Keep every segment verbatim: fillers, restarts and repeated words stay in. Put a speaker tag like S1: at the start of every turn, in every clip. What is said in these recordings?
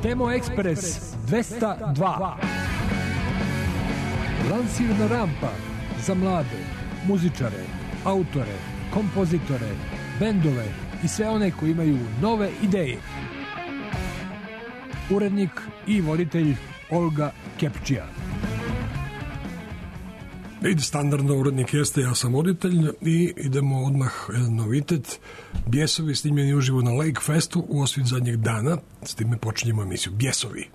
S1: Temo Ekspres dvesta dva. Lansirna rampa za mlade, muzičare, autore, kompozitore, bendove i sve one koji imaju nove ideje. Urednik i voditelj Olga Kepčija.
S2: I standardno urednik jeste, ja sam voditelj i idemo odmah jedan novitet. Bjesovi snimljeni uživo na Lake Festu u osvit zadnjeg dana. S time počinjemo emisiju Bjesovi.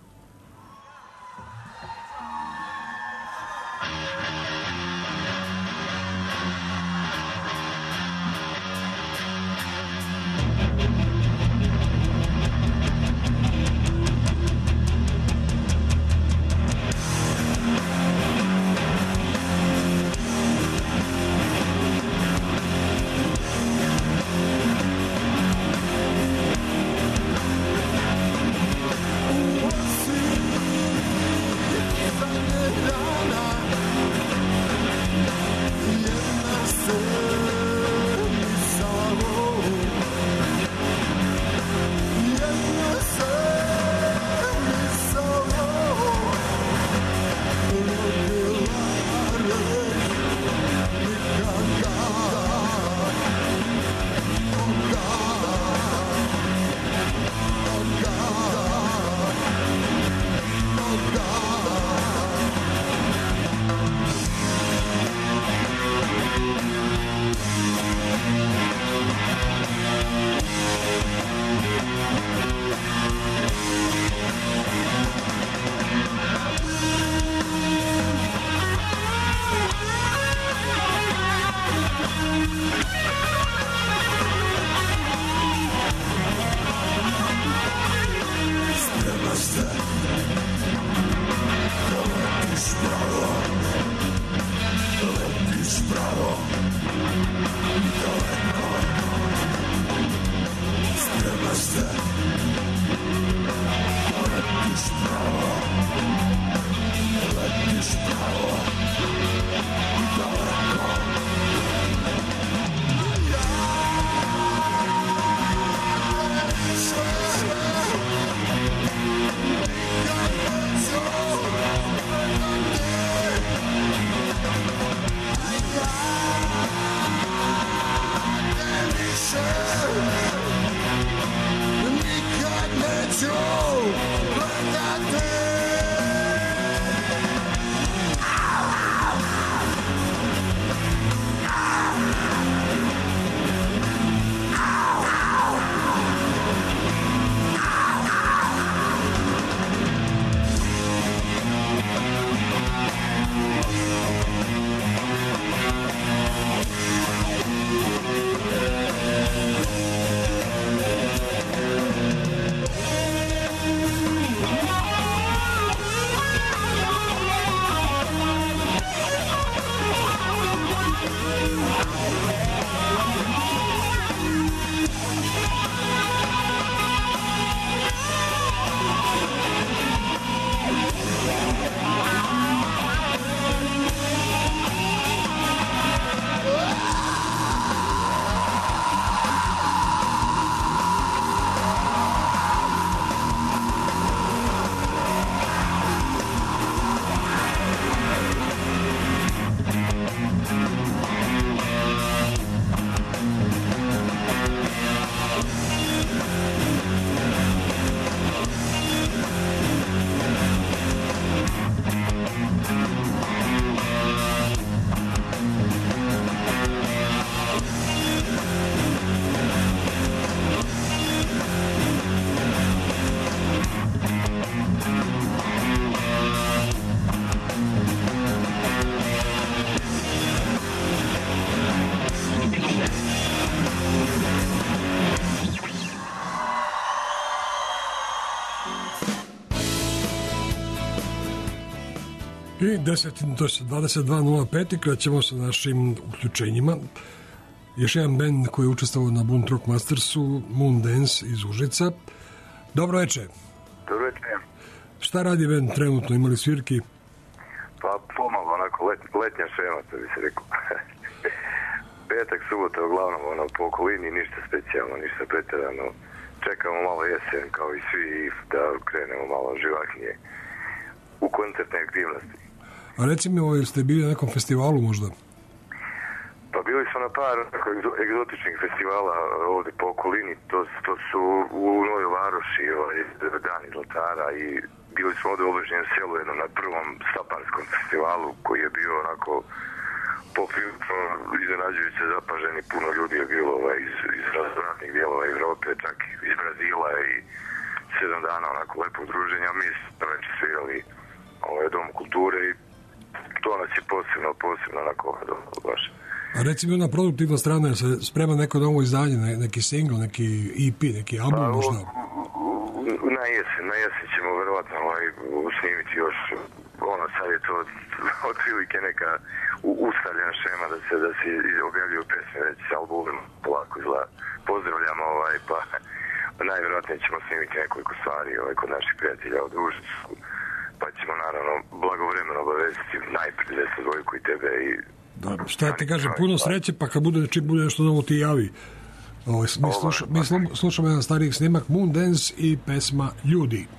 S2: I deset, to je dvadeset dva nula pet i krećemo sa našim uključenjima. Još jedan band koji je učestvovao na Bunt Rock Mastersu, Moondance iz Užica. Dobro večer.
S3: Dobro večer.
S2: Šta radi band trenutno, imali svirki?
S3: Pa pomalo, onako let, letnja šema, to bi se rekao. Petak, subota, uglavnom, ono, po okolini, ništa specijalno, ništa pretjerano. čekamo malo jesen kao i svi da krenemo malo živahnije u koncertne aktivnosti.
S2: A reci mi, ovaj, ste bili na nekom festivalu možda?
S3: Pa bili smo na par egzotičnih festivala ovdje po okolini, to, to su u Novoj Varoši, ovaj, Dani Zlatara, i bili smo ovdje u Obližnjem selu jednom na prvom Stapanskom festivalu koji je bio onako poprilično iznenađujuće zapažen i puno ljudi je bilo ovaj, iz, iz raznih dijelova Evrope, čak iz Brazila, i sedam dana onako lepo udruženja. Mi smo već svirali ovaj, Dom kulture i to nas je posebno, posebno onako baš.
S2: A reci mi, ona produktivna strana, se sprema neko novo izdanje, neki single, neki E P, neki album
S3: pa,
S2: možda?
S3: Na jesen, na jesen ćemo verovatno ovaj, snimiti još, ono sad je to otprilike neka ustaljena šema da se, da se objavljuju pesme, već s albumom polako izgleda. Pozdravljamo, ovaj, pa najvjerojatnije ćemo snimiti nekoliko stvari ovaj, kod naših prijatelja od Užicu, pa ćemo naravno blagovremeno obavestiti najprije deset dvojku i tebe i
S2: da, šta ti kažem, puno sreće, pa kad bude, čim bude nešto novo ti javi. O, mi, sluša, mi slušamo jedan stariji snimak, Moondance i pesma Ljudi.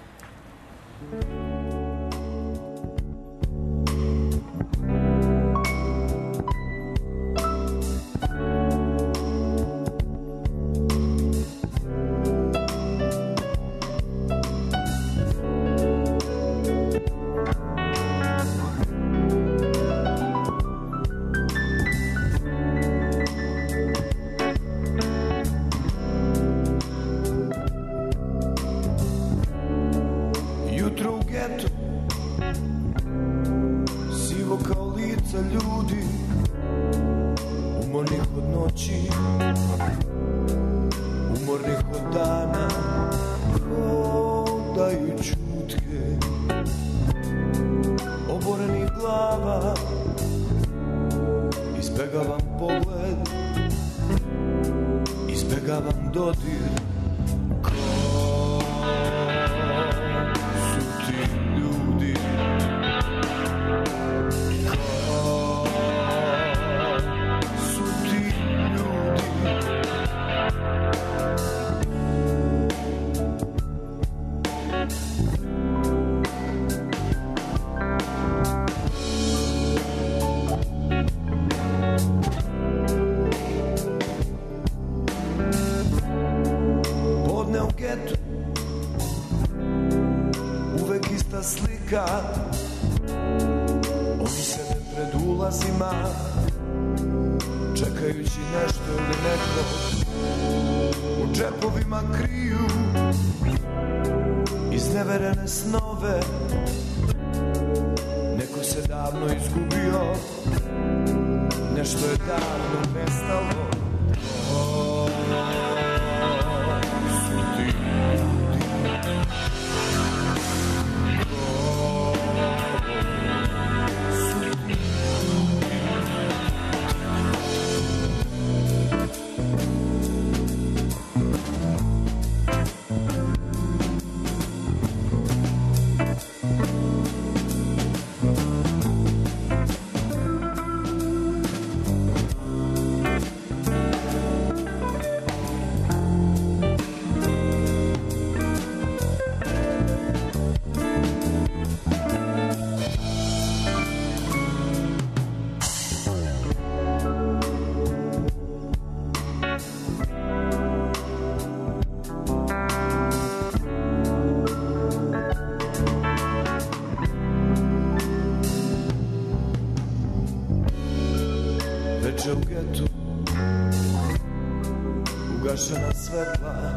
S4: Ugašena svetla,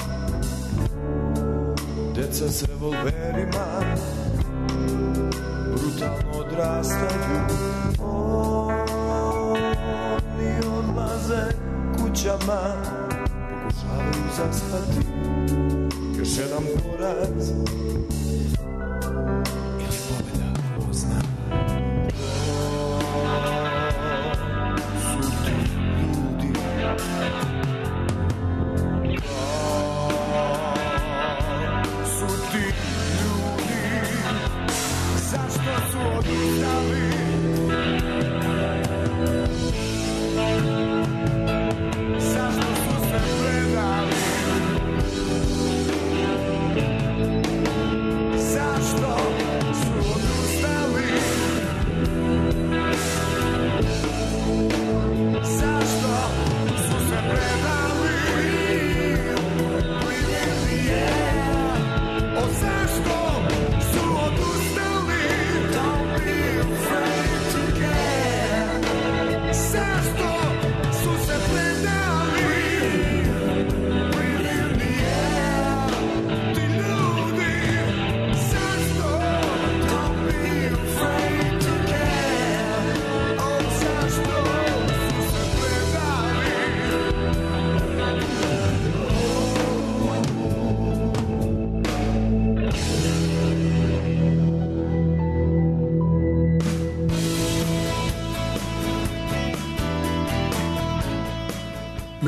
S4: deca s revolverima brutalno odrastaju. Oni odlaze kućama, pokušavaju zaspati. Još jedan poraz ili pobjeda, ko zna.
S5: Zašto su se predali?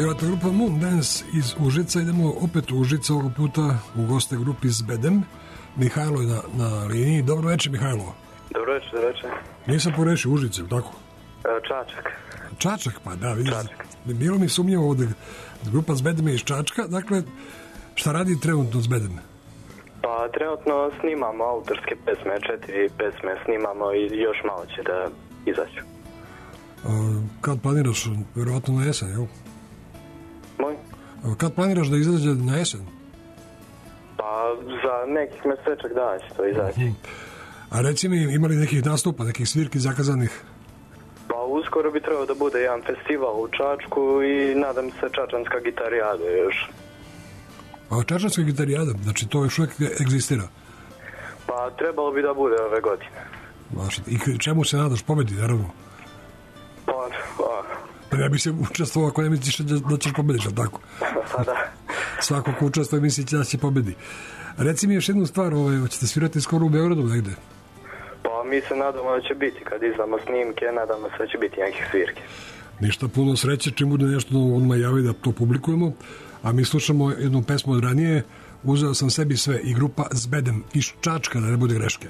S2: Bila to grupa Moon Dance iz Užica. Idemo opet u Užica, ovog puta u goste grupi Zbedem. Mihajlo je na, na liniji. Dobro večer, Mihajlo.
S5: Dobro večer, dobro večer.
S2: Nisam porešio Užice, tako?
S5: Čačak.
S2: Čačak, pa da, vidiš.
S5: Čačak.
S2: Bilo mi sumnjivo ovdje. Grupa Zbedem je iz Čačka. Dakle, šta radi trenutno Zbedem?
S5: Pa trenutno snimamo autorske pesme, četiri pesme snimamo i još malo će da izaću.
S2: A, kad planiraš, verovatno na jesen, jel?
S5: Moj?
S2: A, kad planiraš da izađe na jesen?
S5: Pa za nekih mesečak dana će to izaći.
S2: Hmm. A reci mi, imali nekih nastupa, nekih svirki zakazanih?
S5: Pa uskoro bi trebao da bude jedan festival u Čačku i nadam se čačanska gitarijada još.
S2: A čačanska gitarijada, znači to još uvijek egzistira?
S5: Pa trebalo bi da bude ove godine.
S2: Znaš, i čemu se nadaš, pobedi, naravno?
S5: Pa, pa.
S2: Pa ne bi se učestvovao ako ne misliš da, da ćeš pobediš, ali tako?
S5: Pa da.
S2: Svako ko učestvuje misli da će pobedi. Reci mi još jednu stvar, ovaj, hoćete svirati skoro u Beogradu negde?
S5: Pa mi se nadamo da će biti, kad izdamo snimke, nadamo se da će biti nekih svirke.
S2: Ništa, puno sreće, čim bude nešto odmah javi da to publikujemo, a mi slušamo jednu pesmu od ranije, Uzeo sam sebi sve, i grupa Zbedem iz Čačka, da ne bude greške.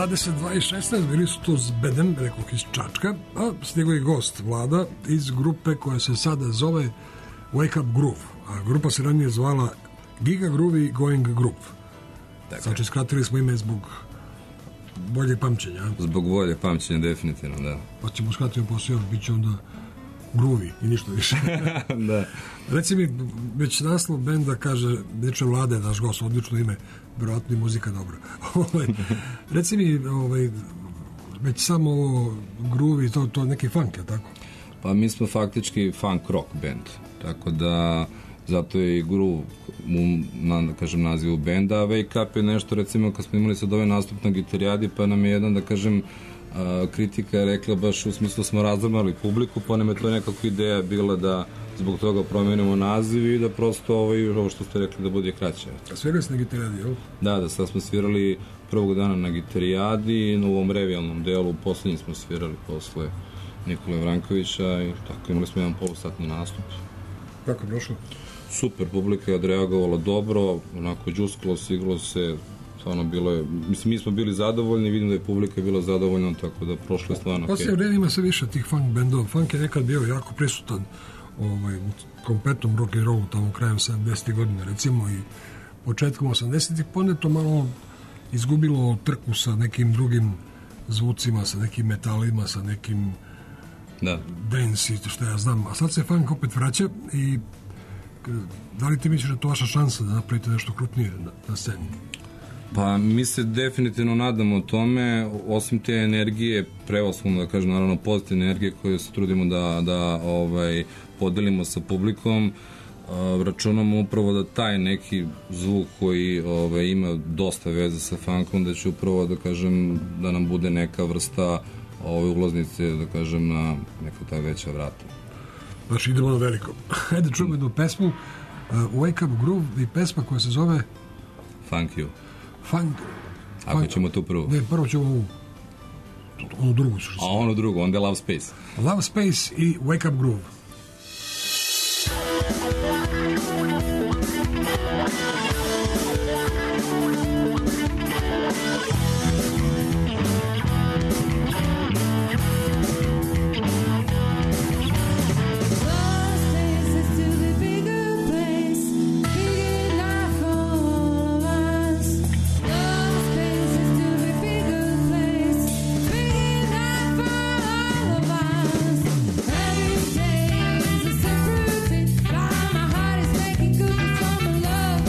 S2: dvadeset dva i šesnaest bili su to s bedem, rekao iz Čačka, a stigao je gost Vlada iz grupe koja se sada zove Wake Up Groove, a grupa se ranije zvala Giga Groovy Going Group. Dakle. Znači skratili smo ime zbog bolje pamćenja.
S6: Zbog bolje pamćenja, definitivno, da.
S2: Pa ćemo skratiti posao, bit će onda Groovy i ništa više.
S6: Da.
S2: Reci mi, već naslov benda kaže, neče Vlade, daš gost, odlično ime, verovatno i muzika dobra. Reci mi, ovaj, već samo Groovy, to, to neki funk, je tako?
S6: Pa mi smo faktički funk rock band, tako da zato je i Groove u, na, da kažem, nazivu benda, a Wake Up je nešto, recimo, kad smo imali sad ovaj nastup na Gitarijadi, pa nam je jedan, da kažem, a, kritika je rekla baš u smislu smo razumali publiku, pa nam je to nekako ideja bila da zbog toga promenimo naziv i da prosto ovaj, ovo što ste rekli da bude kraće.
S2: A svirali ste na Gitarijadi, jel?
S6: Da, da, sad smo svirali prvog dana na Gitarijadi i na ovom revijalnom delu, poslednji smo svirali posle Nikole Vrankovića i tako imali smo jedan polusatni nastup.
S2: Kako je prošlo?
S6: Super, publika je odreagovala dobro, onako džuskalo se, igralo se, stvarno bilo je, mislim, mi smo bili zadovoljni, vidim da je publika bila zadovoljna, tako da prošlo je stvarno.
S2: Poslije vreme ima sve više tih funk bendova. Funk je nekad bio jako prisutan ovaj, u kompletnom rock and rollu, tamo krajem sedamdesetih godina, recimo, i početkom osamdesetih, pa onda to malo izgubilo trku sa nekim drugim zvucima, sa nekim metalima, sa nekim
S6: da.
S2: dance i što ja znam. A sad se funk opet vraća i da li ti misliš da je to vaša šansa da napravite nešto krupnije na, na sceni?
S6: Pa mi se definitivno nadamo tome, osim te energije, prevashodno da kažem, naravno pozitivne energije koje se trudimo da, da ovaj, podelimo sa publikom, uh, računamo upravo da taj neki zvuk koji ovaj, ima dosta veze sa funkom, da će upravo, da kažem, da nam bude neka vrsta ove ulaznice, da kažem, na neka ta veća vrata.
S2: Znači idemo na veliko. Hajde čujemo jednu pesmu, uh, Wake Up Groove i pesma koja se zove
S6: Funk You.
S2: Funk.
S6: Ako
S2: funk,
S6: ćemo tu prvo.
S2: Ne, prvo ćemo ovu, onu drugu.
S6: A onu drugu, onda je Love Space.
S2: Love Space i Wake Up Groove.
S7: Every day is a separate day. My heart is making good from love.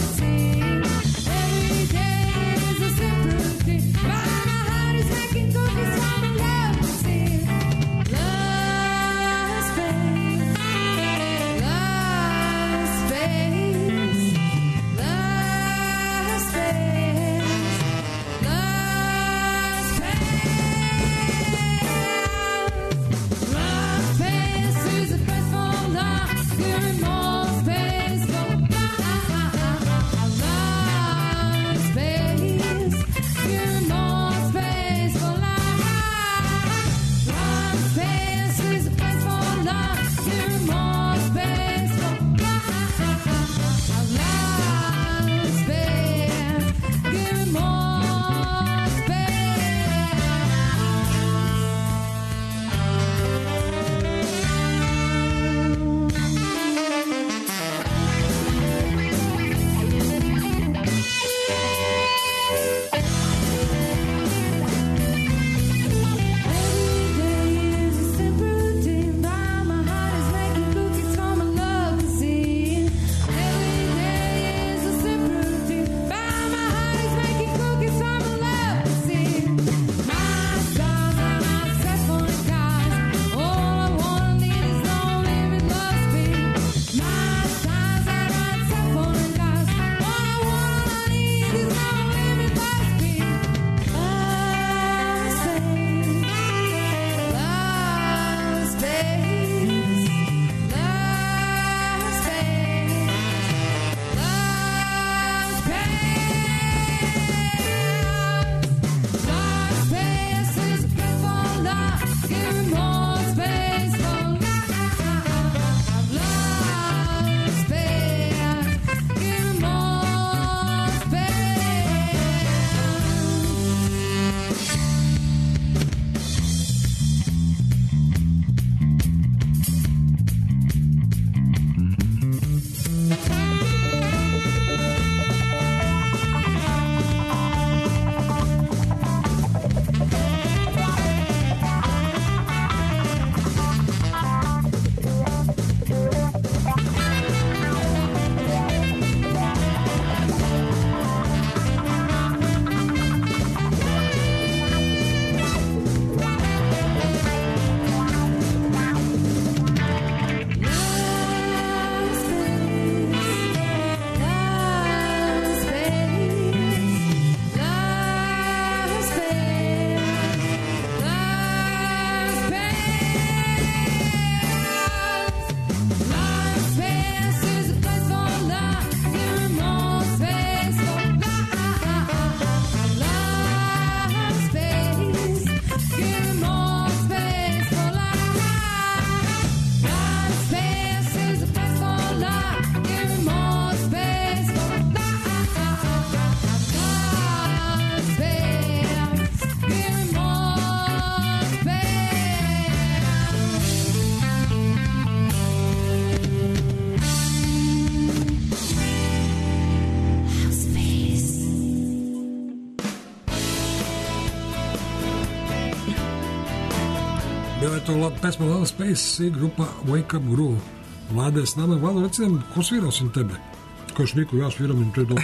S2: Bila je to pesma Lana Space i grupa Wake Up Groove. Vlada je s nama. Vlada, reci nam, ko svira osim tebe? Kažeš Niko, ja sviram im, to je dobro.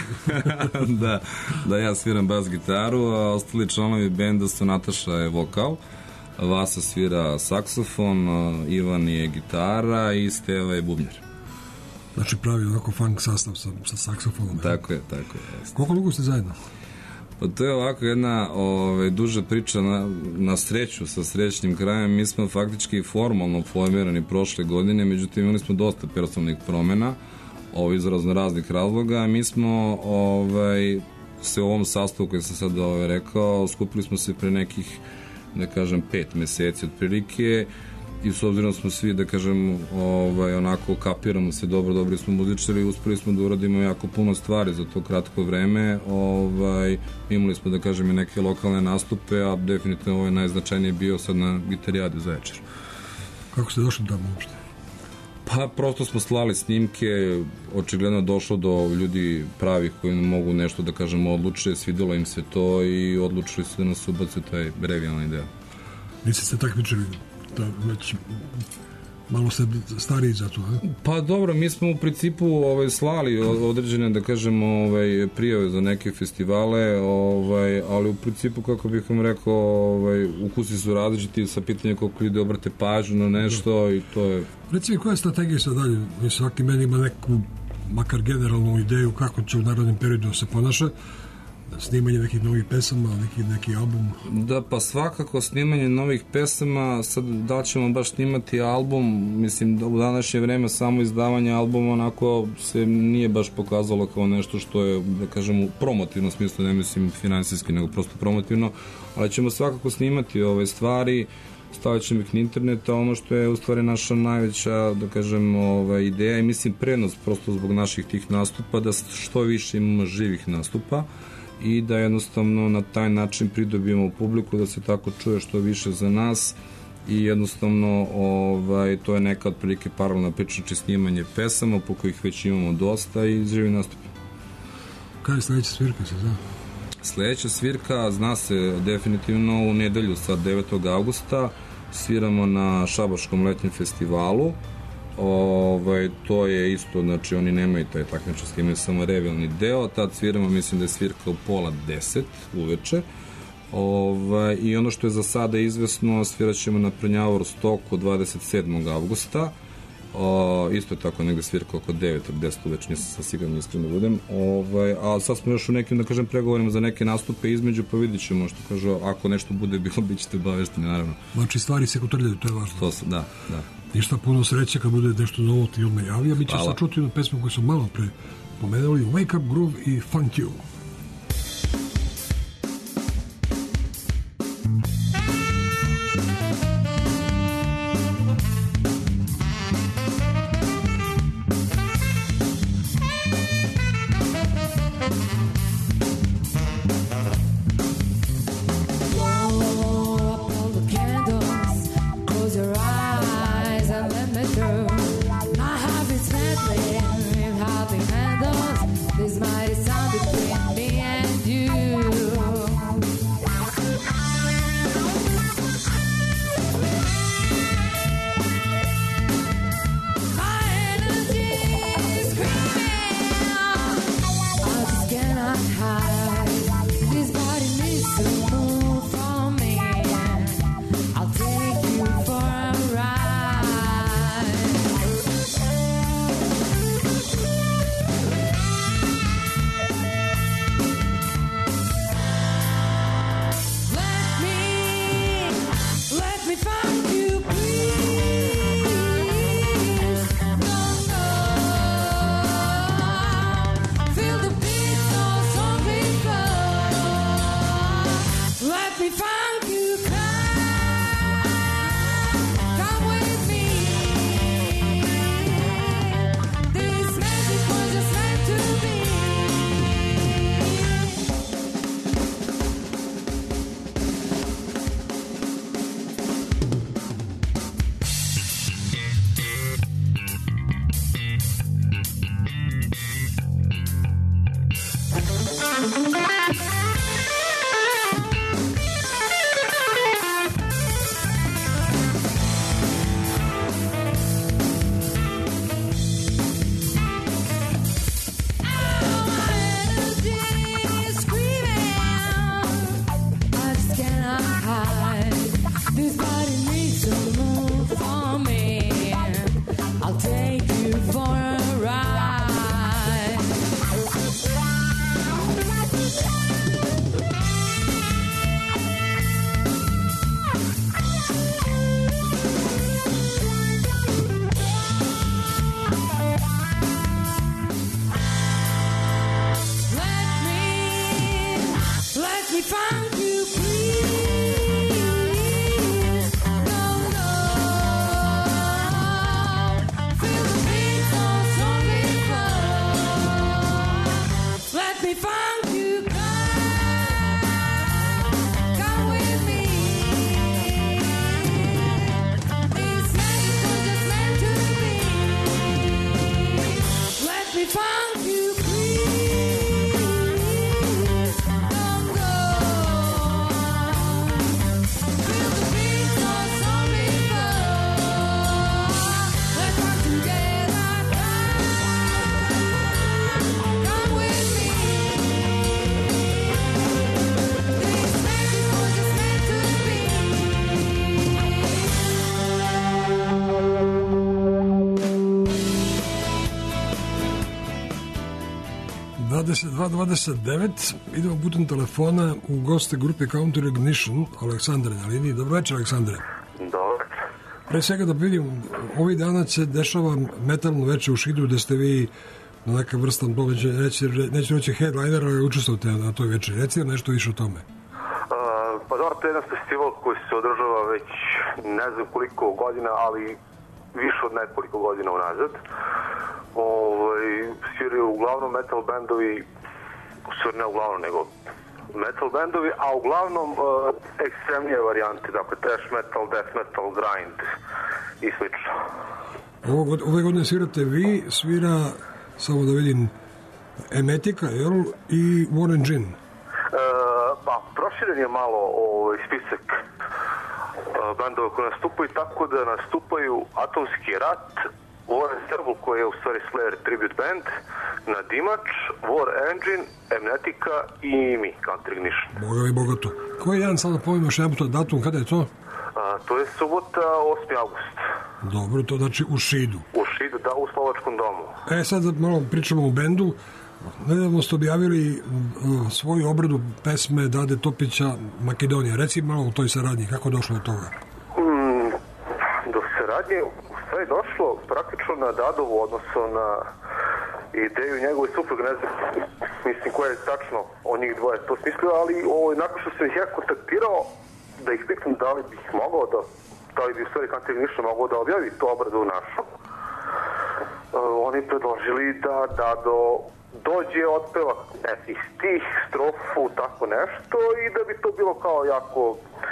S6: da, da, ja sviram bas gitaru, a ostali članovi benda su Nataša je vokal, Vasa svira saksofon, Ivan je gitara i Steva je bubnjar.
S2: Znači pravi ovako funk sastav sa, sa saksofonom.
S6: Tako je, tako je.
S2: Koliko dugo ste zajedno?
S6: Pa to je ovako jedna ove, duža priča na, na sreću sa srećnim krajem. Mi smo faktički formalno formirani prošle godine, međutim imali smo dosta personalnih promena ovo, iz raznih razloga. Mi smo ovaj, se u ovom sastavu koji sam sad ovaj, rekao, skupili smo se pre nekih, da kažem, pet meseci otprilike i s obzirom smo svi, da kažem, ovaj, onako kapiramo se dobro, dobri smo muzičari i uspeli smo da uradimo jako puno stvari za to kratko vreme. Ovaj, imali smo, da kažem, i neke lokalne nastupe, a definitivno ovo je najznačajnije bio sad na Gitarijadi za večer.
S2: Kako ste došli tamo uopšte?
S6: Pa prosto smo slali snimke, očigledno došlo do ljudi pravih koji mogu nešto, da kažemo, odluče, svidelo im se to i odlučili su da nas ubace taj revijalni deo.
S2: Niste se takmičili, da već malo ste stariji za to, a?
S6: Pa dobro, mi smo u principu ovaj, slali određene, da kažemo, ovaj, prijave za neke festivale, ovaj, ali u principu, kako bih vam rekao, ovaj, ukusi su različiti sa pitanjem koliko ljudi obrate pažnju na nešto i to je...
S2: Reci mi, koja je strategija sad dalje? Svaki meni ima neku, makar generalnu ideju kako će u narodnim periodu se ponaša, snimanje nekih novih pesama, neki, neki album?
S6: Da, pa svakako snimanje novih pesama, sad da ćemo baš snimati album, mislim da u današnje vreme samo izdavanje albuma onako se nije baš pokazalo kao nešto što je, da kažem, u promotivnom smislu, ne mislim finansijski, nego prosto promotivno, ali ćemo svakako snimati ove stvari, stavit ćemo ih na internet, a ono što je u stvari naša najveća, da kažem, ova, ideja i mislim prenos prosto zbog naših tih nastupa, da što više imamo živih nastupa i da jednostavno na taj način pridobijemo publiku, da se tako čuje što više za nas i jednostavno ovaj, to je neka otprilike paralelna priča, znači snimanje pesama po kojih već imamo dosta i živi nastup.
S2: Kada je sledeća svirka, se zna?
S6: Sledeća svirka zna se definitivno u nedelju sa devetog avgusta, sviramo na Šabačkom letnjem festivalu. Ovaj, to je isto, znači oni nemaju taj takmičarski, imaju samo revijalni deo, tad sviramo, mislim da je svirka u pola deset uveče. Ovaj, i ono što je za sada izvesno, svirat ćemo na Prnjavoru Stoku dvadeset sedmog avgusta. O, isto je tako negde svirka oko devet od deset uveče, nisam sa sigurno iskreno budem. Ovaj, a sad smo još u nekim, da kažem, pregovorima za neke nastupe između, pa vidit ćemo što kažu, ako nešto bude bilo, bit ćete obavešteni, naravno.
S2: Znači stvari se kotrljaju, to je važno.
S6: To su, da, da.
S2: Ništa, puno sreće kad bude nešto novo ti odmah javlja. Mi će sad čuti jednu pesmu koju su malo pre pomenuli, Wake Up Groove i Funk You. dvadeset dva dvadeset devet, idemo putem telefona u goste grupe Counter Ignition, Aleksandar na liniji. Dobro večer, Aleksandre.
S3: Dobro.
S2: Pre svega da vidim, ovih dana se dešava metalno veče u Šidu, da ste vi na neka vrsta događaja, neću, neću reći headliner, ali učestvujete na toj večeri. Reci nam nešto više o tome.
S3: Uh, pa dobro, to je jedan festival koji se održava već ne znam koliko godina, ali više od nekoliko godina unazad. Ovaj, sviraju uglavnom metal bendovi, sve ne uglavnom, nego metal bendovi, a uglavnom uh, ekstremnije varijante, dakle thrash metal, death metal, grind i slično.
S2: Ovo, ove godine svirate vi, svira, samo da vidim, Emetika, jel? I Warren Gin.
S3: Uh, pa, proširen je malo ovaj, spisak uh, bendova koji nastupaju, tako da nastupaju Atomski rat, Warren Serval, koji je u stvari Slayer tribute band, Nadimač, War Engine, Amnetica i mi, Counter Ignition.
S2: Boga mi bogato. Koji dan sad da povim još jedan puta datum, kada je to?
S3: A, to je subota, osmi avgust.
S2: Dobro, to znači u Šidu.
S3: U Šidu, da, u Slovačkom domu.
S2: E, sad malo pričamo o bendu. Nedavno ste objavili uh, svoju obradu pesme Dade Topića Makedonija. Reci malo o toj saradnji, kako je došlo do toga?
S3: Mm, do saradnje sve je došlo praktično na Dadovu, odnosno na ideju njegove supruge, ne znam, mislim koja je tačno o njih dvoje to smislio, ali ovo, nakon što sam ih ja kontaktirao, da ih pitam da li bih mogao da, da li bi u stvari Counter Ignition mogao da objavi tu obradu našu, uh, oni predložili da Dado dođe, otpeva nekih stih, strofu, tako nešto, i da bi to bilo kao jako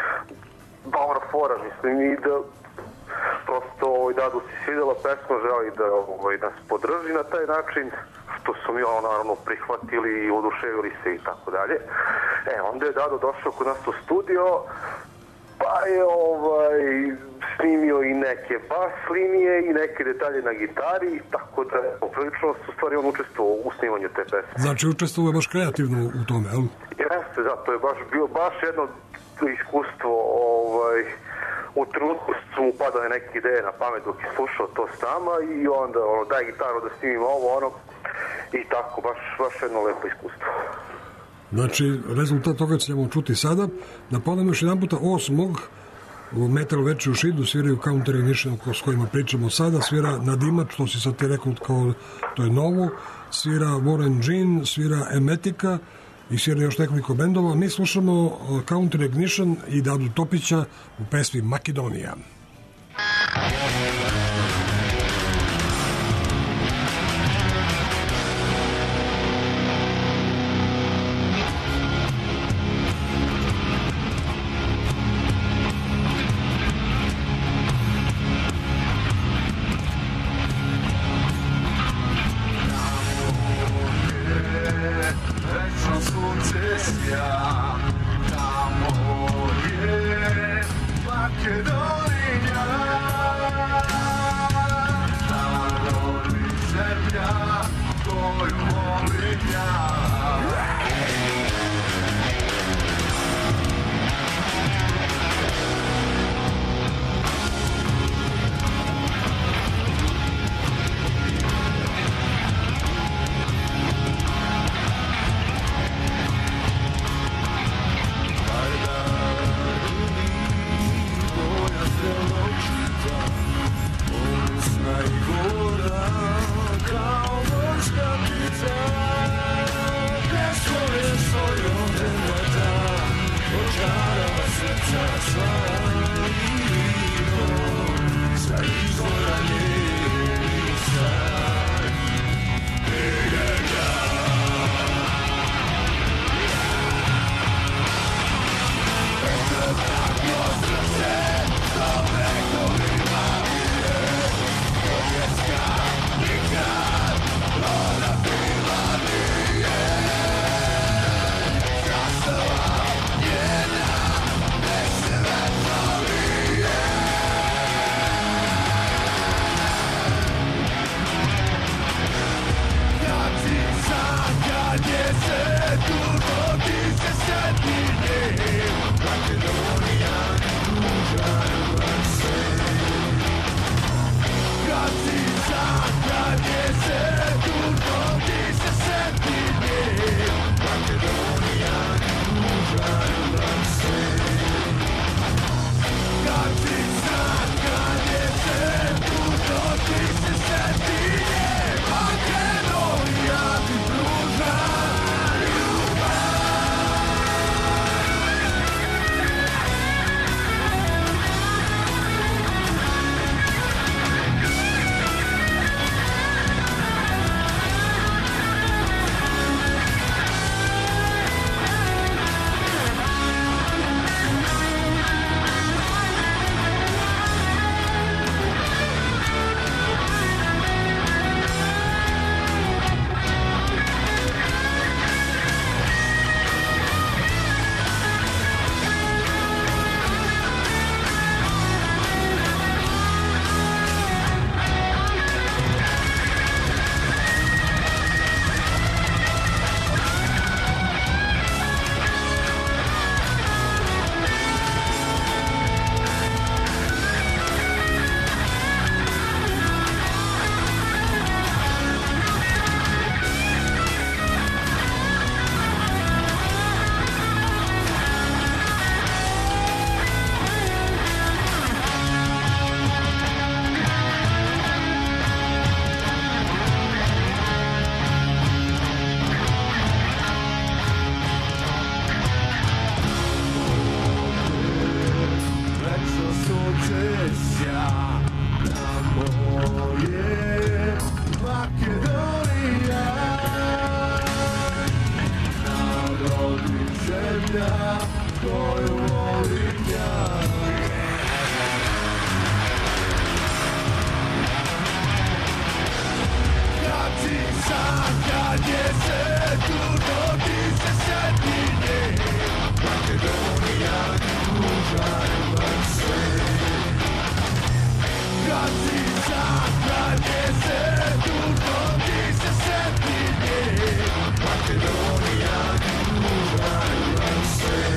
S3: dobra fora, mislim, i da prosto ovaj, Dadu si svidjela pesma, želi da ovaj, nas podrži na taj način, što su mi ono naravno prihvatili i oduševili se i tako dalje. E, onda je Dado došao kod nas u studio, pa je ovaj, snimio i neke bas linije i neke detalje na gitari, tako da poprilično su stvari on učestvovao u snimanju te pesme.
S2: Znači učestvovao je baš kreativno u tome, jel?
S3: Jeste, da, to je baš bio baš jedno iskustvo, ovaj, u trenutku su mu padale neke ideje na pamet dok je slušao to s nama i onda ono, daj gitaru da snimim ovo, ono, i tako, baš, baš jedno lepo iskustvo.
S2: Znači, rezultat toga ćemo čuti sada. Napomenem još jedan puta, osmog u Metal veče u Šidu sviraju Counter Ignition s kojima pričamo sada, svira Nadimač, što si sad ti rekao kao to je novo, svira Warren Gin, svira Emetika i svira još nekoliko bendova. Mi slušamo Counter Ignition i Dadu Topića u pesmi Makedonija.
S4: Kao zemlja koju volim ja. Kad si sam, kad je sve tužno, ti se sjeti nje. Makedonija, tužna ljubav sve. Kad si sam, kad je sve tužno, ti se sjeti nje. Makedonija, tužna ljubav sve.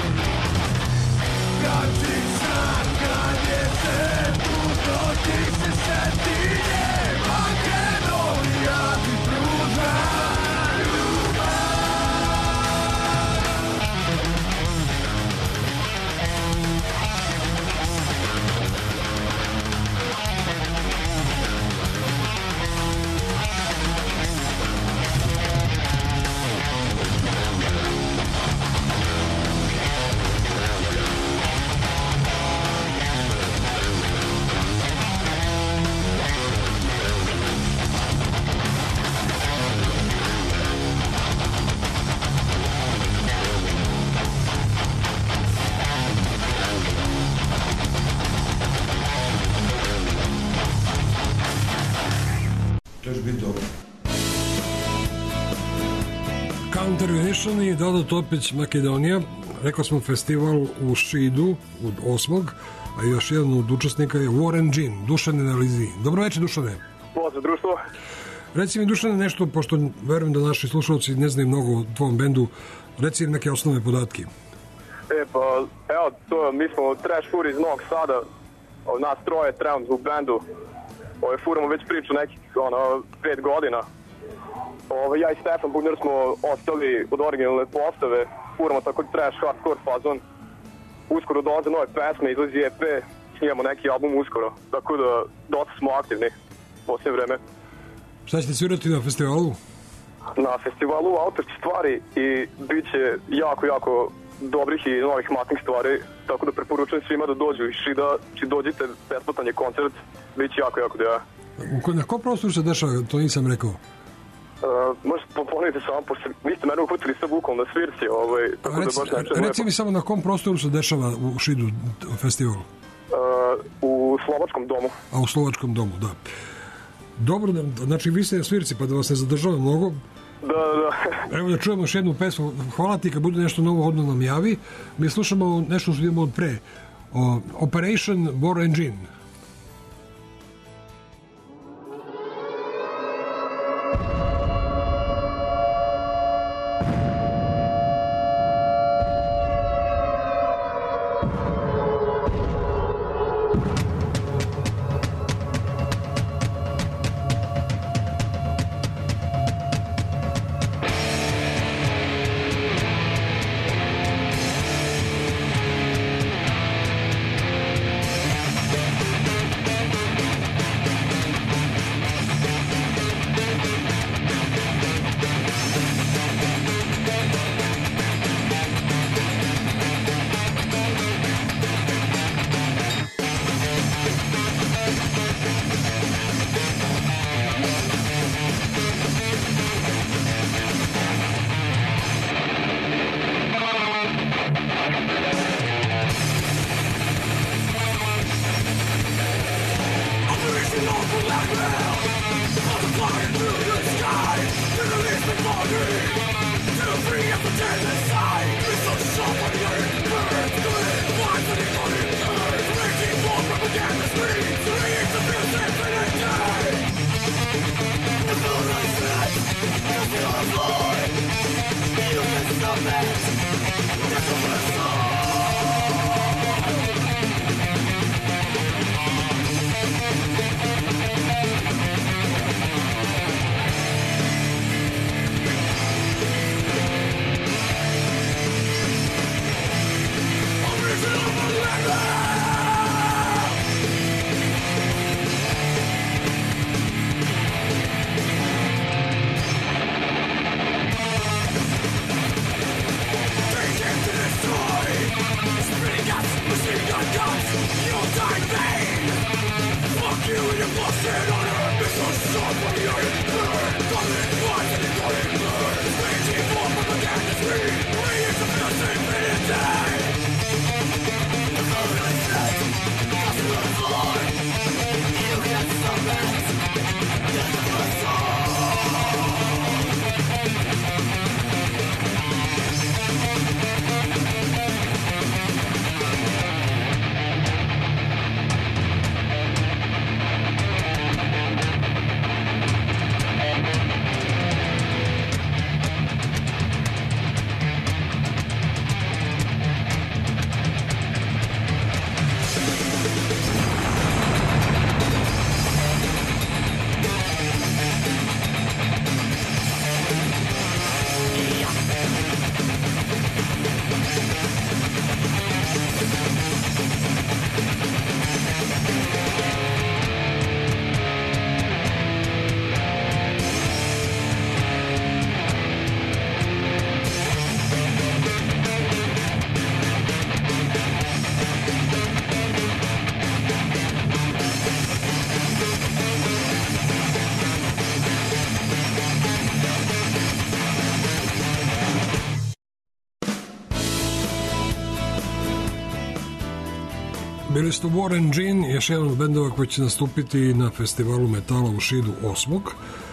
S4: Kad si sam, kad je sve tužno, ti se sjeti nje. Makedonija ti pruža ljubav.
S7: To će biti dobro.
S2: Counter Nation i Dodo Topić, Makedonija. Rekao smo festival u Šidu od osmog, a još jedan od učesnika je Warren Jean, Dušane na Lizi. Dobro večer, Dušane.
S8: Pozdrav, društvo.
S2: Reci mi, Dušane, nešto, pošto verujem da naši slušalci ne znaju mnogo o tvom bendu, reci im neke osnovne podatke.
S8: E pa, evo, to, mi smo Trash Fury iz Novog Sada, od nas troje trenutno u bendu. Ove, furamo već priču nekih, ono, pet godina. Ove, ja i Stefan Bugner smo ostali od originalne postave, furamo tako trash hardcore fazon. Uskoro dolaze nove pesme, izlazi E P, snimamo neki album uskoro, tako da dosta smo aktivni u posljednje vreme.
S2: Šta ćete svirati na festivalu?
S8: Na festivalu autorske stvari i bit će jako, jako dobrih i novih matnih stvari, tako da preporučujem svima da dođu iz Šida, či dođite, besplatan je koncert, bit će jako, jako deo.
S2: Na ko prostoru se dešava, to nisam rekao.
S8: Uh, možete poponiti samo, pošto vi ste mene uhvatili sa bukom na svirci, ovaj, tako
S2: reci,
S8: da baš neče
S2: reci mi samo na kom prostoru se dešava u Šidu festival?
S8: Uh, u Slovačkom domu.
S2: A u Slovačkom domu, da. Dobro, znači vi ste na svirci, pa da vas ne zadržavam mnogo.
S8: Da, da.
S2: Evo da čujemo još jednu pesmu. Hvala ti, kad bude nešto novo odmah nam javi. Mi slušamo nešto što vidimo od pre. O, Operation Warren Jean.
S4: Destroy
S2: Bili ste Warren Gene, još jedan od bendova koji će nastupiti na festivalu metala u Šidu osmog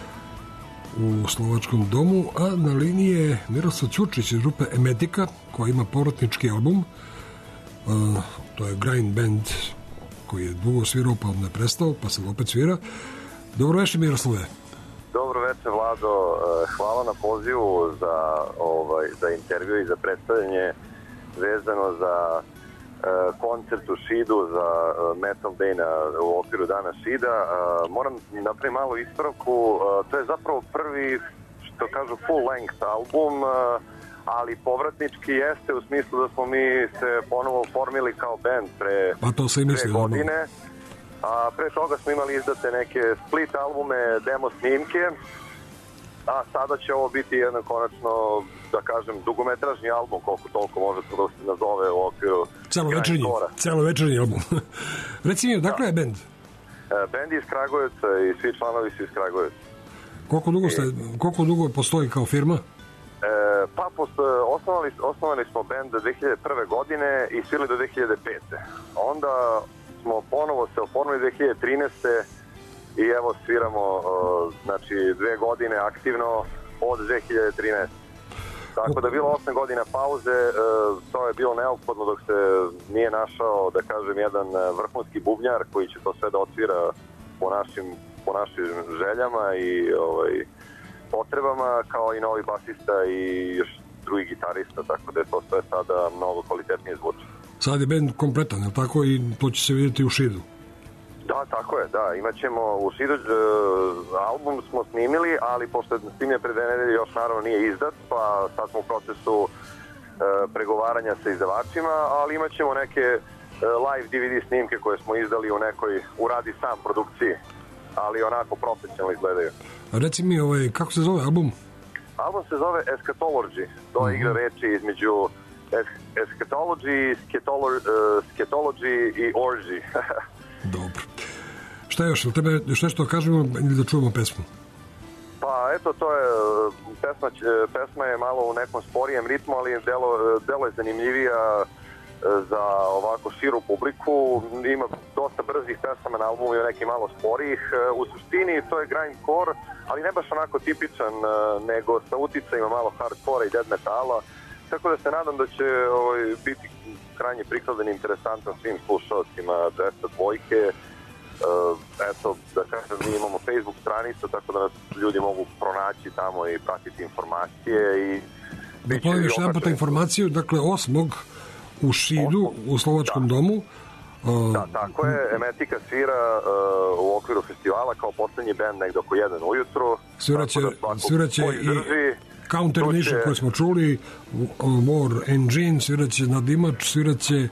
S2: u Slovačkom domu, a na liniji je Miroslav Ćurčić iz grupe Emetika, koja ima povratnički album. Uh, to je grind band koji je dugo svirao pa ne prestao, pa sad opet svira. Dobro večer, Miroslave.
S9: Dobro večer, Vlado. Hvala na pozivu za, ovaj, za intervju i za predstavljanje vezano za uh, koncert u Šidu za uh, Metal Day na, u okviru Dana Šida. Uh, moram napraviti malu ispravku. Uh, to je zapravo prvi, što kažu, full length album, uh, ali povratnički jeste u smislu da smo mi se ponovo formili kao band pre,
S2: pa to se
S9: pre godine. A pre toga smo imali izdate neke split albume, demo snimke, a sada će ovo biti jedan konačno, da kažem, dugometražni album, koliko toliko može to da se nazove u okviru
S2: celovečernji, celovečernji album. Reci mi, dakle je band?
S9: Band je iz Kragujevca i svi članovi su iz Kragujevca.
S2: Koliko dugo, ste, koliko dugo postoji kao firma?
S9: E, pa post, osnovali, osnovali smo band dve hiljade prve godine i svirali do dve hiljade pete. Onda smo ponovo se oformili dve hiljade trinaeste. i evo sviramo uh, znači dve godine aktivno od dve hiljade trinaeste. Tako da je bilo osam godina pauze, uh, to je bilo neophodno dok se nije našao, da kažem, jedan vrhunski bubnjar koji će to sve da otvira po našim, po našim željama i ovaj, potrebama, kao i novi basista i još drugi gitarista, tako da je to sve sada mnogo kvalitetnije zvuči.
S2: Sad je band kompletan, je li tako? I to će se vidjeti u Šidu.
S9: Da, tako je, da. Imaćemo u Šidu, uh, album smo snimili, ali pošto je snimljen pre dve nedelje još naravno nije izdat, pa sad smo u procesu uh, pregovaranja sa izdavačima, ali imaćemo neke uh, live D V D snimke koje smo izdali u nekoj, u radi sam produkciji, ali onako profesionalno izgledaju.
S2: A reci mi, ovaj, kako se zove album?
S9: Album se zove Eschatology, to je igra reči između Eschatology, Scatology i Orgy.
S2: Dobro. Šta još? Tebe još nešto kažemo ili da čujemo pesmu?
S9: Pa eto, to je pesma, pesma je malo u nekom sporijem ritmu, ali delo, delo je zanimljivija za ovako širu publiku. Ima dosta brzih pesama na albumu i neki malo sporijih. U suštini to je grindcore, ali ne baš onako tipičan, nego sa uticajima malo hardcore i death metala. Tako da se nadam da će ovaj, biti krajnje prikladan i interesantan svim slušalcima dvesta dvojke. Uh, eto, da kažem, mi imamo Facebook stranicu, tako da nas ljudi mogu pronaći tamo i pratiti informacije. I
S2: da ponovim još jedan puta informaciju, dakle osmog u Šidu, osmog u Slovačkom
S9: da.
S2: domu. Uh,
S9: da, tako je, Emetika svira uh, u okviru festivala kao poslednji band negdje oko jedan ujutru.
S2: Sviraće,
S9: da
S2: sviraće i Counter Nation koji smo čuli, War Engine, sviraće Nadimač, sviraće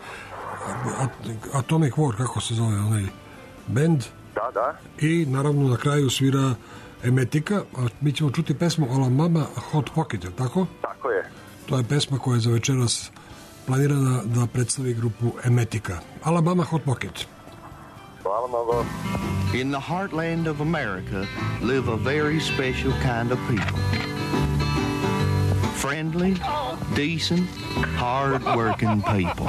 S2: Atomic War, kako se zove onaj band.
S9: Da, da.
S2: I naravno na kraju svira Emetika, a mi ćemo čuti pesmu Alabama Hot Pocket, je tako?
S9: Tako je.
S2: To je pesma koja je za večeras planirana da predstavi grupu Emetika. Alabama Hot Pocket.
S9: Hvala mnogo.
S10: In the heartland of America live a very special kind of people. Friendly, decent, hard-working people.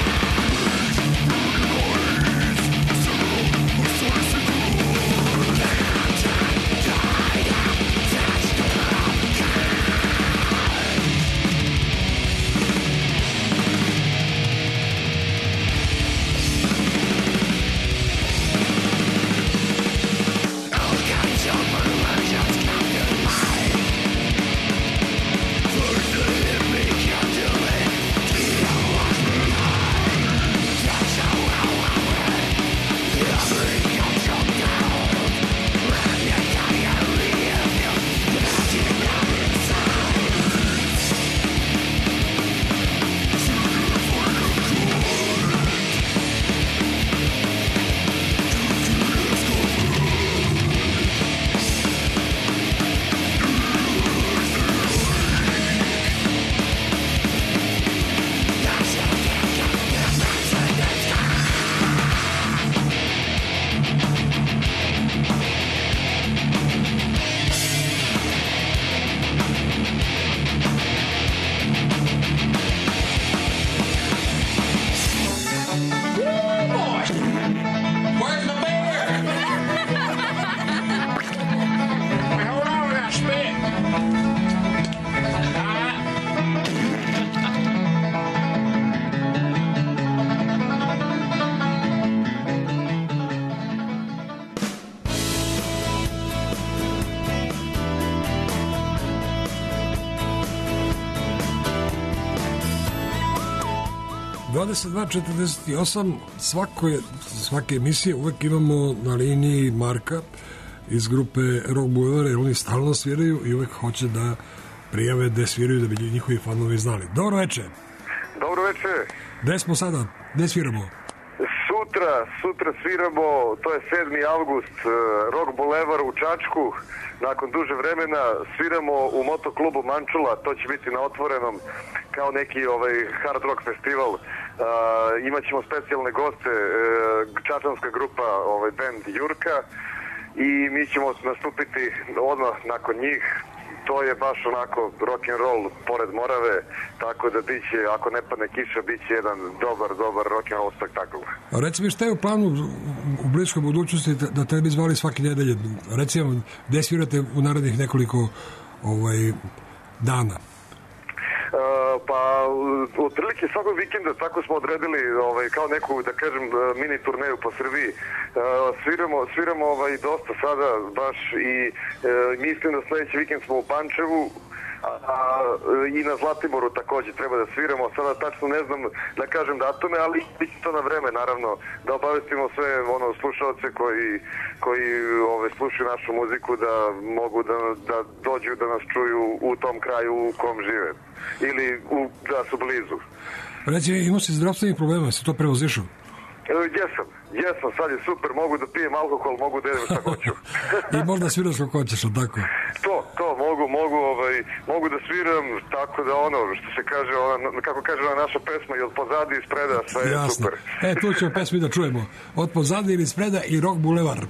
S4: Sorry,
S2: dvadeset dva četrdeset osam, svako je, svake emisije uvek imamo na liniji Marka iz grupe Rock Boulevard, jer oni stalno sviraju i uvek hoće da prijave gde sviraju da bi njihovi fanovi znali. Dobro večer.
S3: Dobro večer.
S2: Gde smo sada? Gde sviramo?
S3: Sutra, sutra sviramo, to je sedmi avgust, Rock Boulevard u Čačku. Nakon duže vremena sviramo u motoklubu Mančula, to će biti na otvorenom kao neki ovaj hard rock festival. Uh, imaćemo specijalne goste, uh, čačanska grupa, ovaj band Jurka, i mi ćemo nastupiti odmah nakon njih. To je baš onako rock and roll pored Morave, tako da biće, ako ne padne kiša, biće jedan dobar, dobar rock and roll spektakl.
S2: A reci mi, šta je u planu u bliskoj budućnosti da te bi zvali svake nedelje? Reci vam, gde svirate u narednih nekoliko ovaj, dana?
S3: Uh, pa otprilike svakog vikenda tako smo odredili ovaj, kao neku, da kažem, mini turneju po Srbiji. Uh, sviramo, sviramo ovaj, dosta sada baš i uh, mislim da sledeći vikend smo u Pančevu, a, a i na Zlatiboru takođe treba da sviramo. Sada tačno ne znam da kažem datume, ali biće to na vreme, naravno, da obavestimo sve ono slušalce koji, koji ove, slušaju našu muziku, da mogu da, da dođu da nas čuju u tom kraju u kom žive ili u, da su blizu.
S2: Reci, imao si zdravstvenih problema, si to prevozišao?
S3: Jesam, jesam, sad je super, mogu da pijem alkohol, mogu da jedem šta hoću.
S2: I možda sviraš kako hoćeš, tako?
S3: To, to, mogu, mogu, ovaj, mogu da sviram, tako da ono, što se kaže, ona, kako kaže ona naša pesma, i od pozadi i spreda, sve je
S2: jasno.
S3: Super.
S2: E, tu ćemo pesmi da čujemo. Od pozadi ili spreda i Rock Boulevard.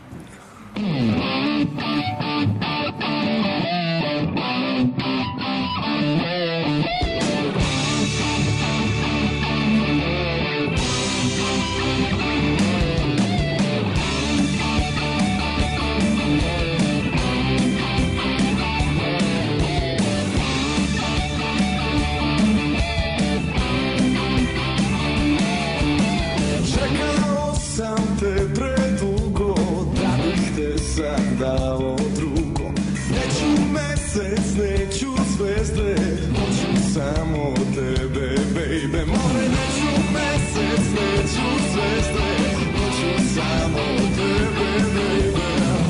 S4: Dao drugom. Neću mesec, neću zvezde, hoću samo tebe, baby. More, neću mesec, neću zvezde, hoću samo tebe, baby.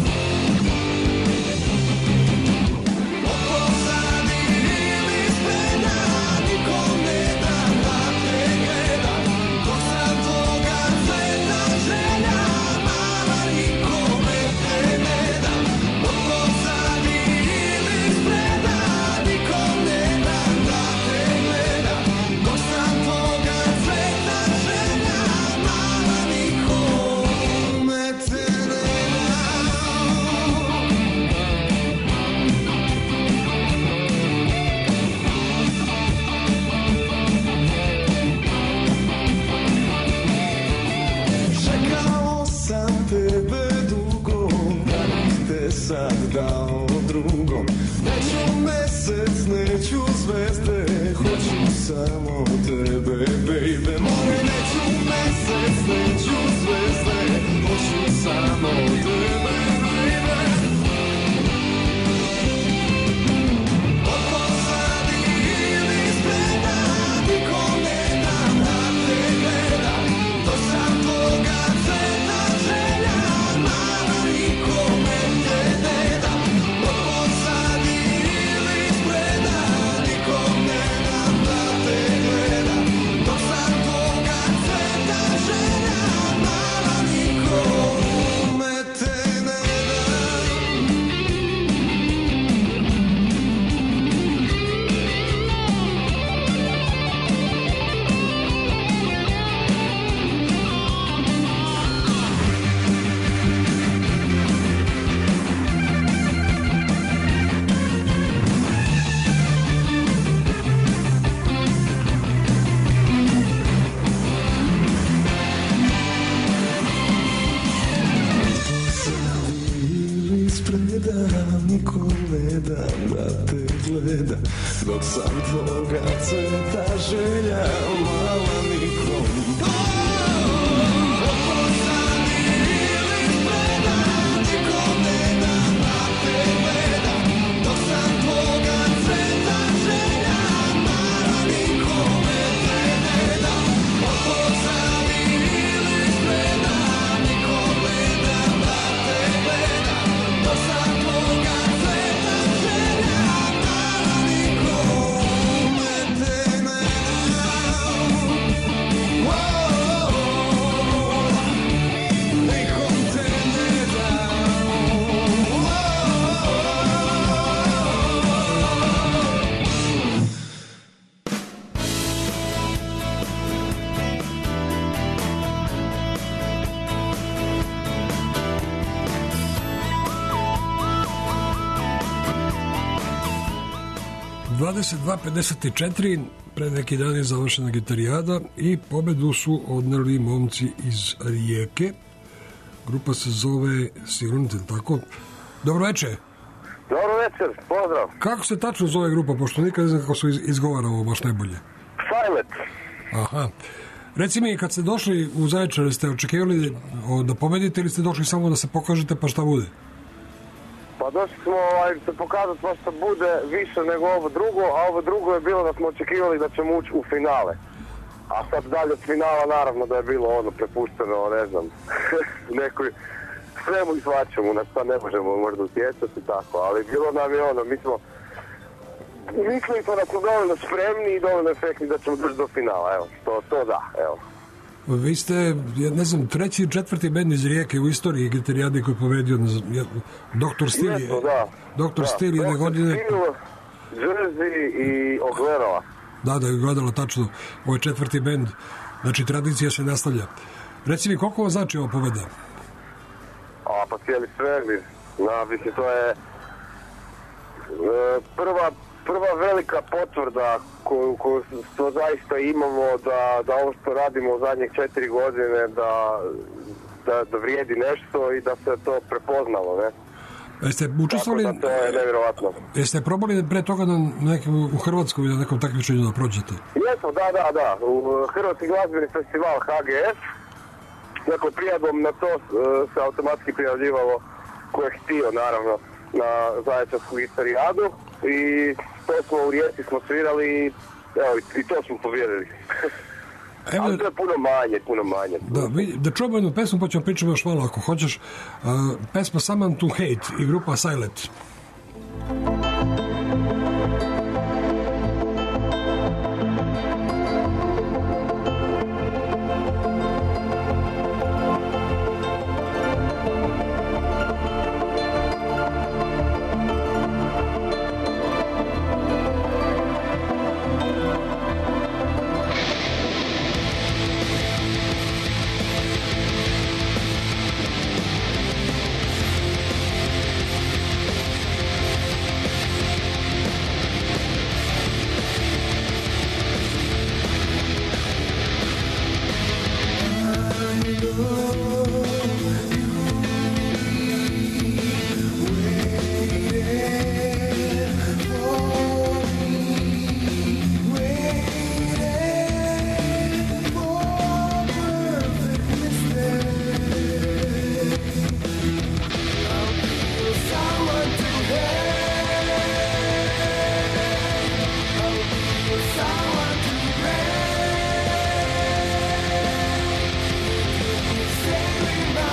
S4: Od pozadi ili spreda, nikom ne dam da te gledam. Dok sam tvoga cveta želja, mala, nikome te ne dam. Od pozadi ili spreda, nikom ne dam da te gledam. Dok sam tvoga cveta želja, mala, nikome te ne dam. Čekao sam tebe dugo, da bih te sad dao drugom. Neću mesec, neću zvezde, hoću samo tebe, baby. More, neću mesec, neću zvezde, hoću samo tebe, baby. Od pozadi ili spreda, nikom ne dam da te gledam. Dok sam tvoga cveta želja, mala, nikome te ne dam. Od pozadi ili spreda, nikom ne dam da te gledam. Dok sam tvoga cveta želja, mala, nikome te ne dam. Ili spreda, nikom ne dam da te gledam. Dok sam tvoga cveta želja, mala, nikom. Od pozadi ili spreda, nikom ne dam da te gledam. Dok sam tvoga cveta želja, mala, nikome te ne dam. Od
S2: dvadeset dva pedeset četiri, pre neki dan je završena gitarijada i pobedu su odneli momci iz Rijeke. Grupa se zove Silent, tako? Dobro večer.
S11: Dobro večer, pozdrav.
S2: Kako se tačno zove grupa, pošto nikad ne znam kako se izgovara ovo baš najbolje?
S11: Silent.
S2: Aha. Reci mi, kad ste došli u Zaječar, ste očekivali da pobedite ili ste došli samo da se pokažete pa šta bude?
S11: Pa došli smo ovaj, se pokazati pa šta bude više nego ovo drugo, a ovo drugo je bilo da smo očekivali da ćemo ući u finale. A sad dalje od finala naravno da je bilo ono prepušteno, ne znam, nekoj svemu i svačemu, na šta ne možemo možda utjecati tako, ali bilo nam je ono, mi smo mislili smo da smo dovoljno spremni i dovoljno efektni da ćemo doći do finala, evo, to, to da, evo.
S2: Vi ste, ja ne znam, treći i četvrti bend iz Rijeke u istoriji gitarijade koji je povedio doktor Stil je,
S11: da.
S2: doktor
S11: Da.
S2: Stil jedne godine.
S11: doktor Stil, Jersey i Oglerova.
S2: Da, da je gledala tačno, ovo je četvrti bend, znači tradicija se nastavlja. Reci mi, koliko vam znači ova pobeda?
S11: A pa cijeli svemir, na, mislim, to je e, prva, prva velika potvrda koju, koju to zaista imamo da, da ovo što radimo u zadnjih četiri godine da, da, da vrijedi nešto i da se to prepoznalo, ne?
S2: Jeste učestvovali...
S11: Tako da to je nevjerovatno.
S2: Jeste probali pre toga na nekom, u Hrvatskoj na nekom takmičenju da prođete?
S11: Jesmo, da, da, da. U Hrvatski glazbeni festival H G F. Dakle, prijavom na to se automatski prijavljivalo ko je htio, naravno, na Zaječarsku gitarijadu. I to smo u Rijeci smo svirali i, evo, i to smo povjerili.
S2: Evo,
S11: ali to je puno manje, puno manje.
S2: Da, vi, da čujemo jednu pesmu pa ćemo pričati još malo ako hoćeš. Uh, pesma Someone to Hate i grupa Silent.
S4: Saving my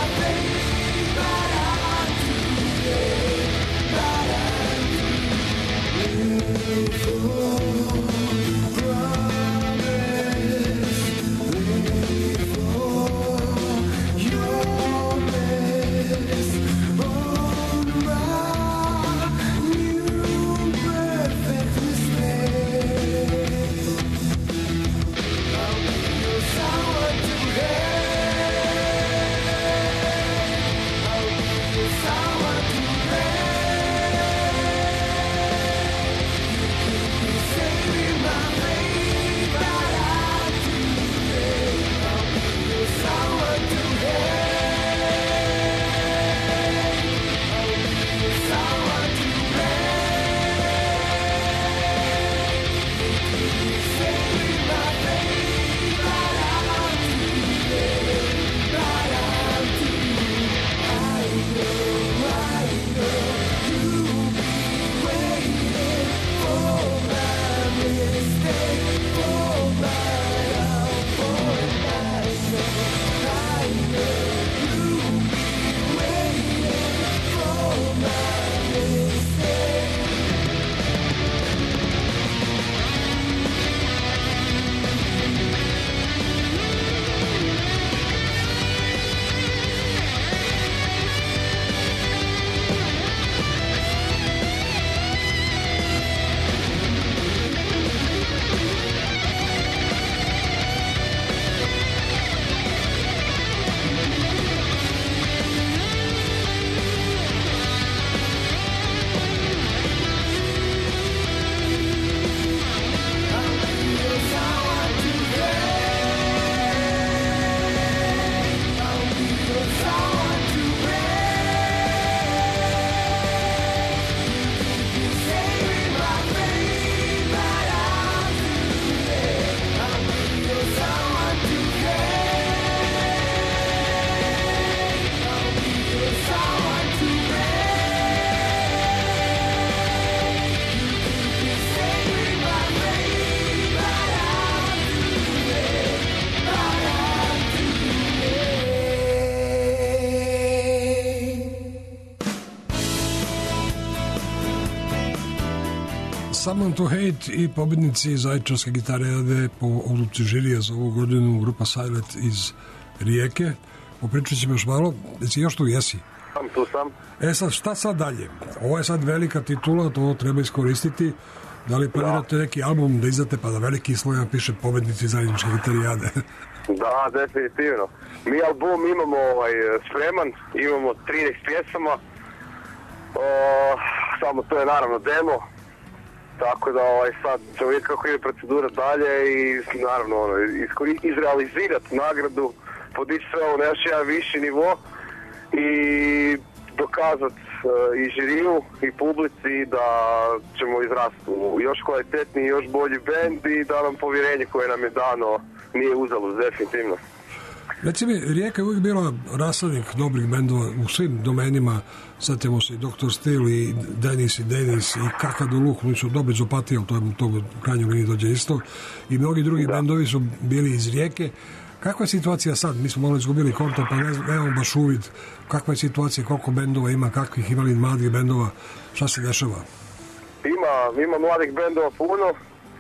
S2: Someone to Hate i pobednici Zaječarske gitarade po odluci žirija za ovu godinu, grupa Silent iz Rijeke. Popričat ćemo još malo. Jesi još tu, jesi?
S11: Sam tu sam.
S2: E sad, šta sad dalje? Ovo je sad velika titula, to treba iskoristiti. Da li planirate da. neki album da izdate pa da veliki sloj piše pobednici Zaječarske gitarijade?
S11: Da, definitivno. Mi album imamo ovaj, spreman, imamo trinaest pjesama. O, samo to je naravno demo. Tako da ovaj, sad ćemo vidjeti kako ide procedura dalje i naravno ono, izrealizirati nagradu, podići sve ovo na još jedan viši nivo i dokazati uh, i žiriju i publici da ćemo izrasti u još kvalitetniji, još bolji bend i da nam povjerenje koje nam je dano nije uzalud, definitivno.
S2: Reci mi, Rijeka je uvijek bila rasladnik dobrih bendova u svim domenima. Sjetimo se i doktor Stil i Denis i Denis i Kakadoluh, oni su dobri zopati, ali to je to u krajnjoj liniji dođe isto. I mnogi drugi da. bendovi su bili iz Rijeke. Kakva je situacija sad? Mi smo malo izgubili kontakt, pa ne nemamo baš uvid. Kakva je situacija, koliko bendova ima, kakvih imali mladih bendova, šta se dešava?
S11: Ima, ima mladih bendova puno.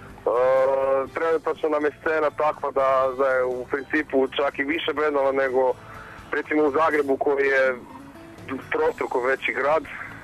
S11: Uh, trenutno nam je scena takva da, da je u principu čak i više bendova nego recimo u Zagrebu koji je trostruko veći grad,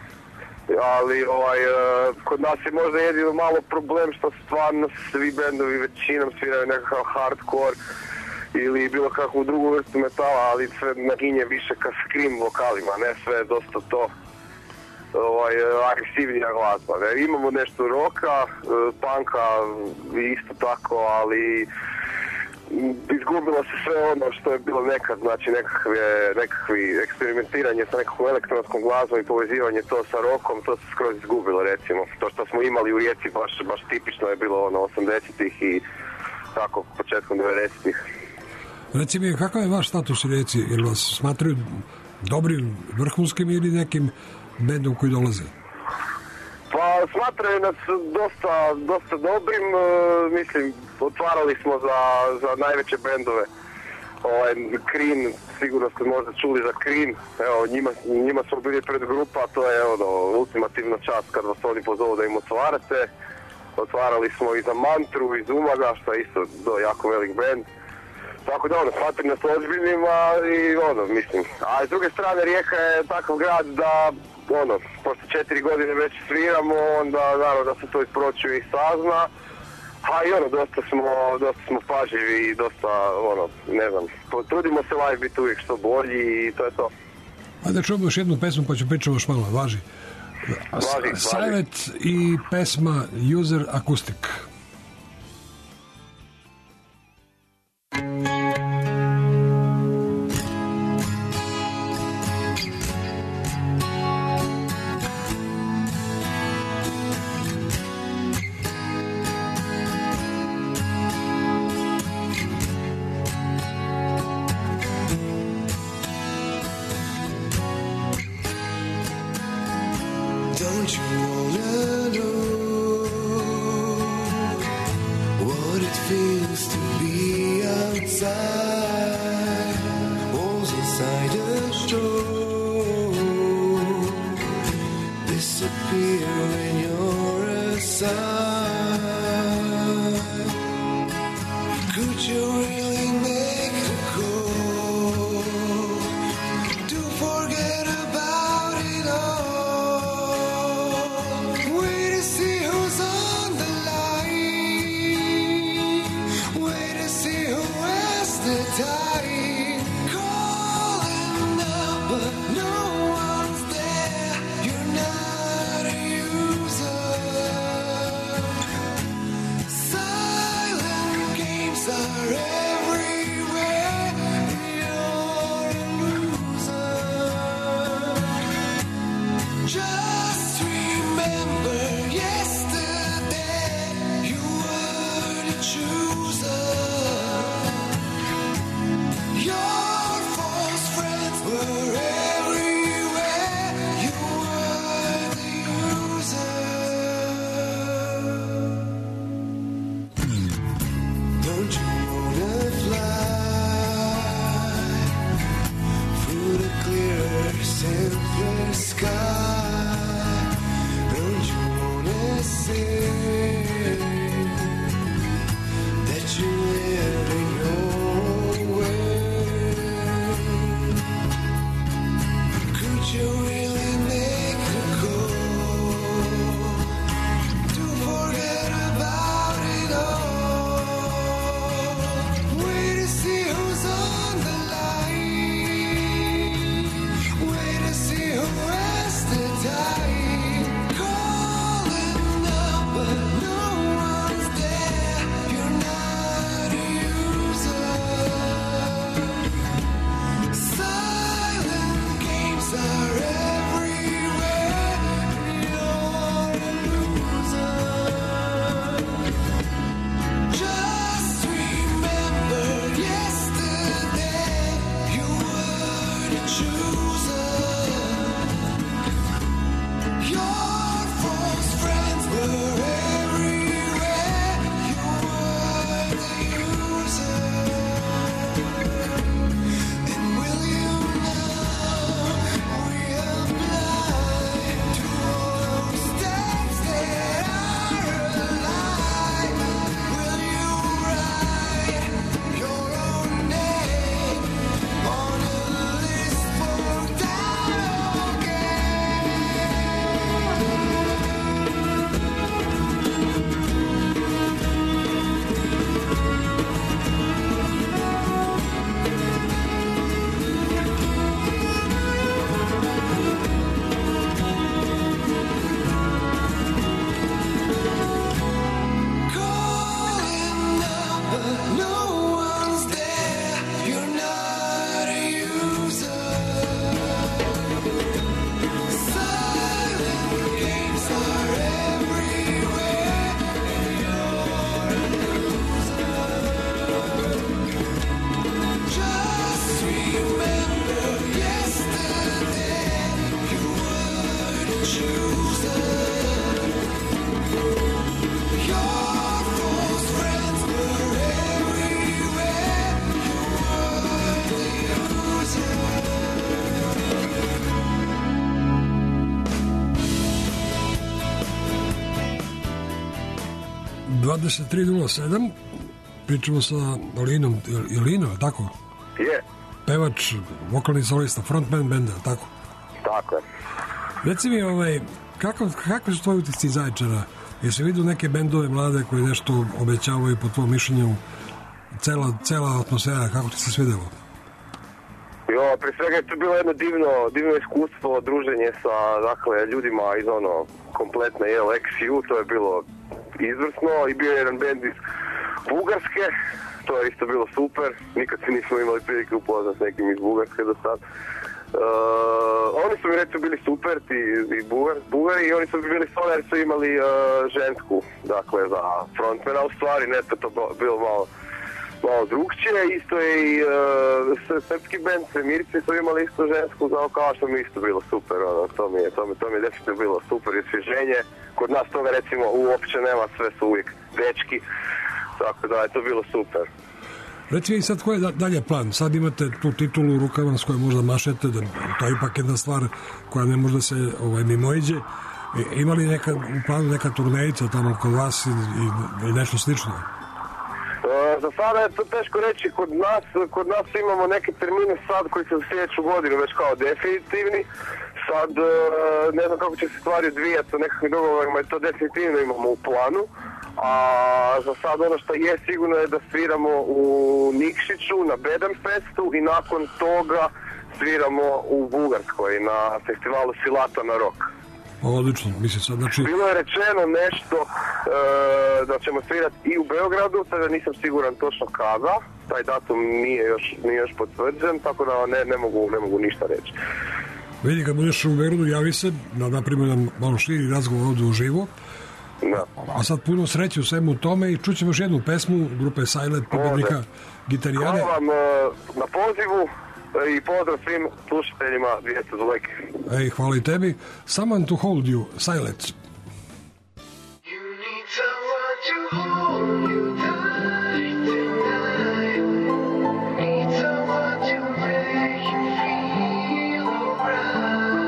S11: ali ovaj, uh, kod nas je možda jedino malo problem što stvarno svi bendovi većinom sviraju nekakav hardcore ili bilo kakvu drugu vrstu metala, ali sve naginje više ka scream vokalima, ne sve dosta to ovaj, agresivnija glazba. Ne? Imamo nešto roka, punka isto tako, ali izgubilo se sve ono što je bilo nekad, znači nekakve, nekakvi eksperimentiranje sa nekakvom elektronskom glazbom i povezivanje to sa rokom, to se skroz izgubilo recimo. To što smo imali u Rijeci baš, baš tipično je bilo ono osamdesetih i tako početkom devedesetih.
S2: Reci mi, kakav je vaš status u Rijeci? Jel vas smatraju dobrim, vrhunskim ili nekim bendom koji dolaze?
S11: Pa smatraju nas dosta, dosta dobrim, e, mislim, otvarali smo za, za najveće bendove. Ovaj, Cream, sigurno ste možda čuli za Cream, evo, njima, njima smo bili pred grupa, to je ono, ultimativna čast kad vas oni pozovu da im otvarate. Otvarali smo i za Mantru, i za Umaga, što je isto do, jako velik bend. Tako da ono, smatrim nas ozbiljnima i ono, mislim. A s druge strane, Rijeka je takav grad da, ono, pošto četiri godine već sviramo, onda naravno da se to ispročuje i sazna. A i ono, dosta smo, dosta smo pažljivi i dosta, ono, ne znam, trudimo se live biti uvijek što bolji i to je to.
S2: A da čujemo još jednu pesmu pa ću pričamo još malo, važi.
S11: Važi,
S2: Silent i pesma User Acoustic.
S4: You're
S2: dvadeset tri nula sedam. Pričamo sa Linom, je Lino, je tako?
S11: Je.
S2: Pevač, vokalni solista, frontman benda, tako?
S11: Tako je.
S2: Reci mi, ovaj, kako, kakve su tvoji utisci iz Zaječara? Jesi vidio neke bendove mlade koji nešto obećavaju po tvojom mišljenju? Cela, cela atmosfera, kako ti se svidelo?
S11: Jo, pre svega je to bilo jedno divno, divno iskustvo, druženje sa, dakle, ljudima iz ono, kompletne, jel, X U, to je bilo izvrsno i bio je jedan bend iz Bugarske, to je isto bilo super, nikad se nismo imali prilike upoznat s nekim iz Bugarske do sad. Uh, oni su mi recimo bili super, ti i Bugar, Bugari, i oni su mi bili stvarno jer su imali uh, žensku, dakle, za frontmana, u stvari, ne, to bilo malo malo drugčije, isto je i uh, srpski band, Svemirci su imali isto žensku za kao što mi isto bilo super, ono, to mi je, to mi, to mi je definitivno bilo super i osvježenje. Kod nas toga recimo uopće nema, sve su uvijek dečki, tako da je to bilo super.
S2: Reci mi sad, koji je dalje plan? Sad imate tu titulu u rukama s kojoj možda mašete, da, to je ipak jedna stvar koja ne može da se ovaj, mimoiđe. Ima li neka, u planu neka turnejica tamo kod vas i, i, i nešto slično?
S11: Uh, za sada je to teško reći, kod nas, kod nas imamo neke termine sad koji se u sljedeću godinu već kao definitivni. Sad uh, ne znam kako će se stvari odvijati sa nekakvim dogovorima i to definitivno imamo u planu. A za sad ono što je sigurno je da sviramo u Nikšiću na Bedenfestu i nakon toga sviramo u Bugarskoj na festivalu Silata na Rock.
S2: Odlično, mislim sad, znači...
S11: Bilo je rečeno nešto e, da ćemo svirati i u Beogradu, sada nisam siguran točno kada, taj datum nije još, nije još potvrđen, tako da ne, ne, mogu, ne mogu ništa reći.
S2: Vidi, kad budeš u Beogradu, javi se, da napravimo nam malo širi razgovor ovdje uživo.
S11: Da.
S2: A sad puno sreće u svemu tome i čućemo još jednu pesmu grupe Silent, pobednika gitarijane.
S11: Hvala vam uh, na pozivu i pozdrav svim slušateljima dvjesto Zuleki.
S2: Ej, hvala i tebi. Someone to hold you, Silent.
S4: You need someone to hold you tight tonight. Need someone to make you feel alright.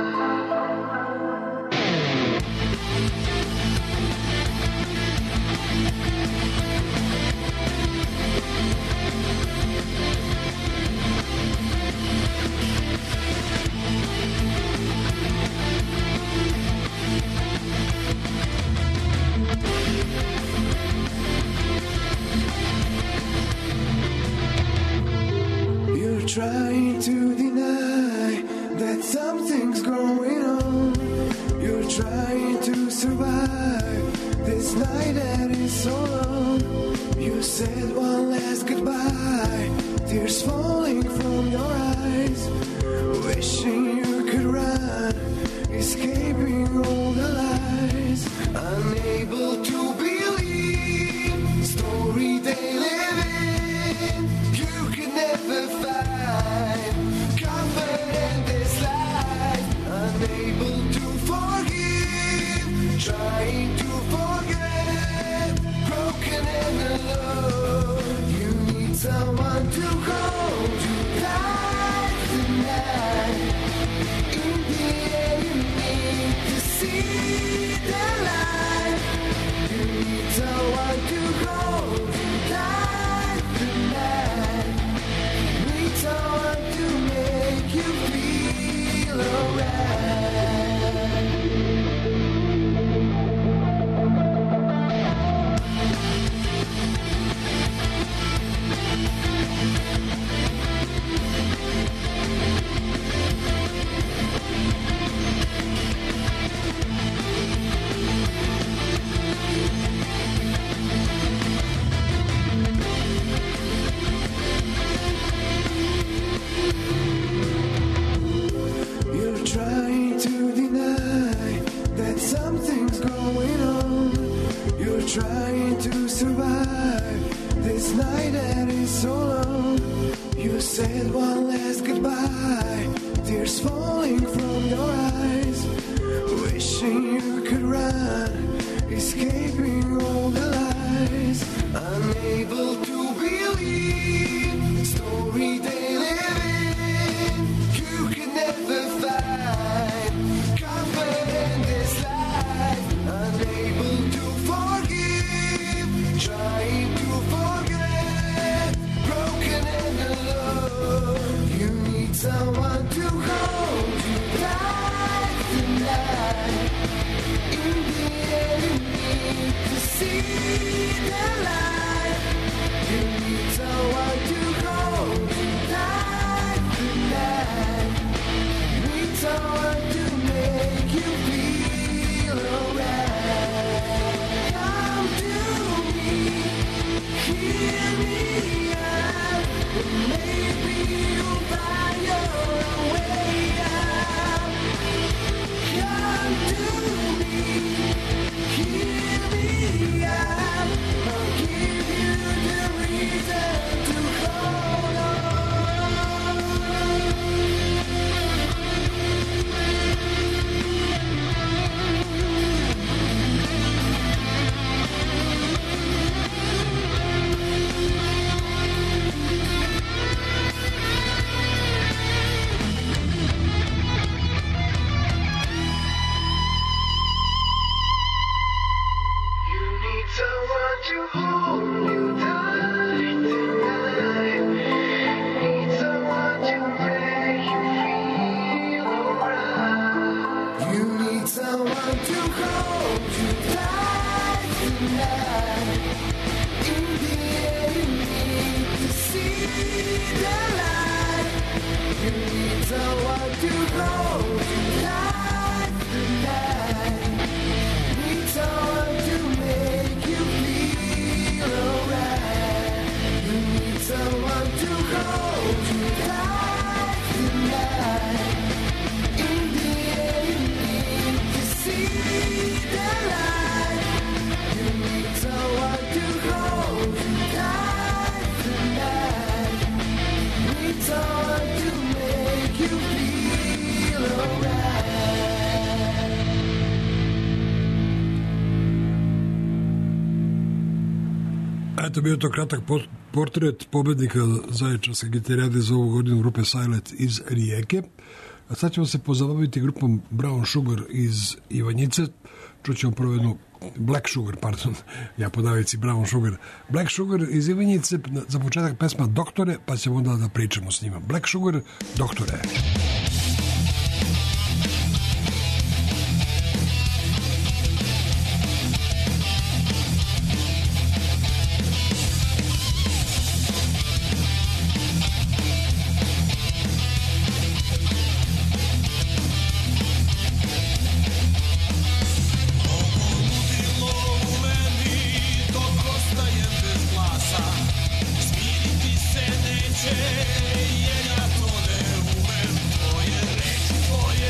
S4: Trying to deny that something's going on. You're trying to survive this night that is so long. You said one last goodbye, tears falling from your eyes, wishing you could run, escaping all the lies, unable to believe story they live in. You could never find comfort in this life, unable to forgive, trying to forget, broken and alone. You need someone to hold you tight tonight. In the end you need to see the light. You need someone to hold you tight tonight. Need someone to make you feel alright. You're trying to deny that something's going on. You're trying to survive this night that is so long. You said one last goodbye, tears falling from your eyes, wishing you could run, escaping all the lies, unable to believe story they live in. You could never find comfort in this life, unable to forgive,
S2: Eto, bio to kratak portret pobednika Zaječarske gitarijade za ovu godinu grupe Silent iz Rijeke. A sad ćemo se pozabaviti grupom Brown Sugar iz Ivanjice. Čućemo prvo jednu Black Sugar, pardon, ja podavici Brown Sugar. Black Sugar iz Ivanjice, za početak pesma Doktore, pa ćemo onda da pričamo s njima. Black Sugar, Doktore.
S4: Jer ja to ne umem, tvoje reči, tvoje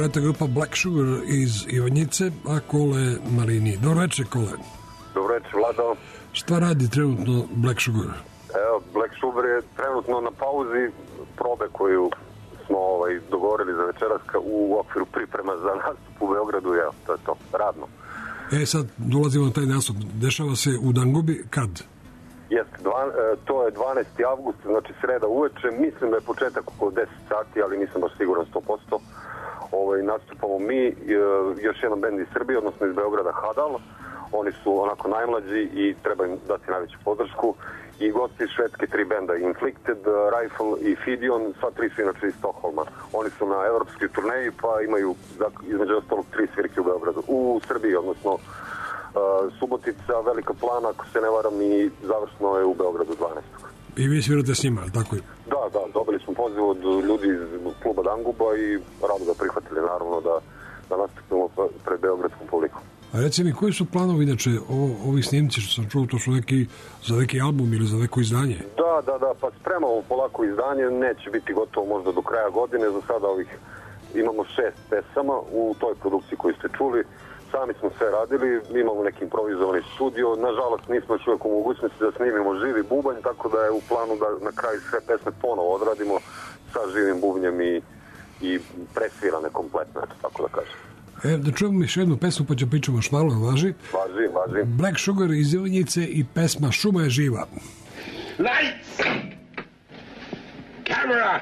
S2: svirate grupa Black Sugar iz Ivanjice, a Kole Marini. Dobro večer, Kole.
S9: Dobro večer, Vlado.
S2: Šta radi trenutno Black Sugar?
S9: Evo, Black Sugar je trenutno na pauzi probe koju smo ovaj, dogovorili za večeras u okviru priprema za nastup u Beogradu. Evo, to je to, radno.
S2: E, sad dolazimo na taj nastup. Dešava se u Dangubi, kad?
S9: Jeste, to je dvanaesti avgust, znači sreda uveče, mislim da je početak oko deset sati, ali nisam baš siguran sto posto. Ovaj, nastupamo mi, još jedan bend iz Srbije, odnosno iz Beograda, Hadal. Oni su onako najmlađi i treba im dati najveću podršku. I gosti iz Švedske, tri benda, Inflicted, Rifle i Fidion, sva tri su inače iz Stockholma. Oni su na evropskoj turneji, pa imaju između ostalog tri svirke u Beogradu, u Srbiji, odnosno uh, Subotica, Velika Plana, ako se ne varam, i završno je u Beogradu dvanaestog
S2: I vi svirate s njima, tako je?
S9: Da, da, dobili smo poziv od ljudi iz kluba Danguba i rado ga prihvatili, naravno, da, da nastupimo pred beogradskom publikom.
S2: A reci mi, koji su planovi, inače, ovi snimci što sam čuo, to su neki za neki album ili za neko izdanje?
S9: Da, da, da, pa spremamo polako izdanje, neće biti gotovo možda do kraja godine, za sada ovih imamo šest pesama u toj produkciji koju ste čuli, sami smo sve radili, imamo neki improvizovani studio, nažalost nismo još uvijek u mogućnosti da snimimo živi bubanj, tako da je u planu da na kraju sve pesme ponovo odradimo sa živim bubnjem i, i presvirane kompletno, tako da kažem.
S2: E, da čujemo još jednu pesmu, pa ću pričamo još malo, važi?
S9: Važi, važi.
S2: Black Sugar iz Ivanjice i pesma Šuma je živa.
S12: Lights! Camera!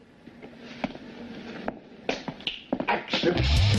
S12: Action!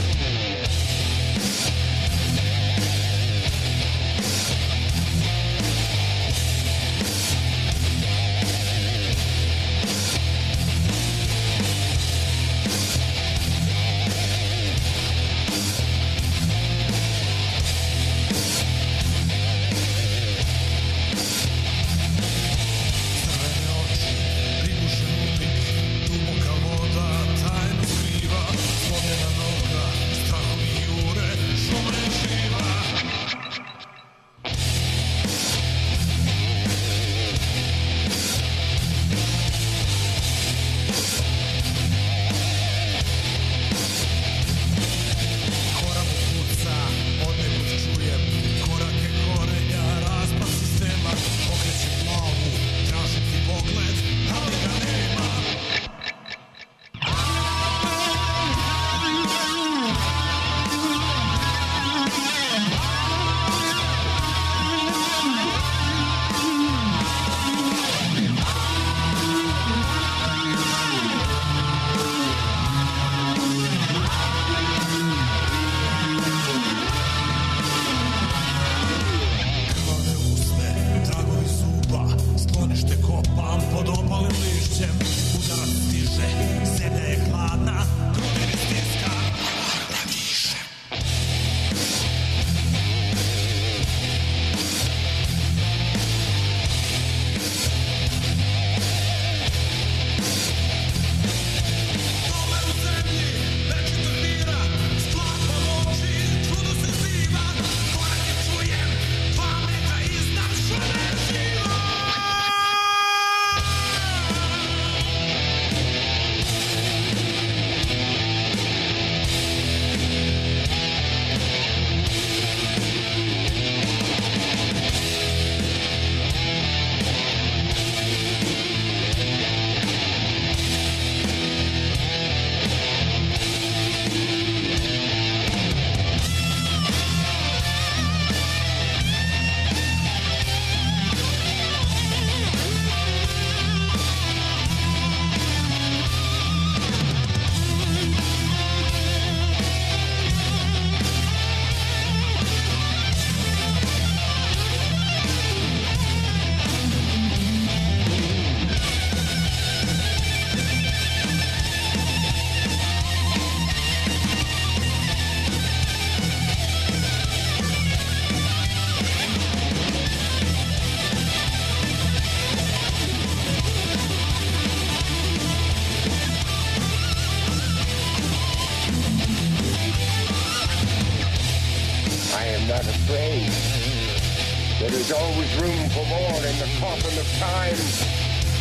S13: There is always room for more in the coffin of time.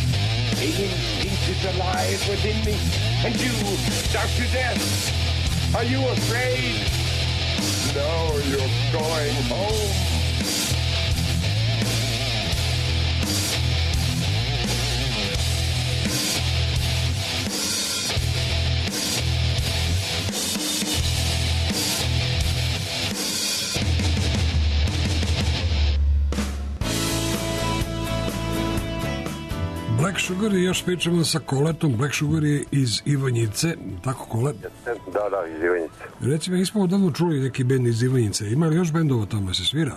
S13: The instinct is alive within me, and you, Doctor Death, Are you afraid? No, you're going home.
S2: Black Sugar i još pričamo sa Koletom. Black Sugar je iz Ivanjice, tako Kolet?
S9: Da, da, iz Ivanjice.
S2: Reci mi, nismo odavno čuli neki bend iz Ivanjice. Ima li još bendova tamo, se svira?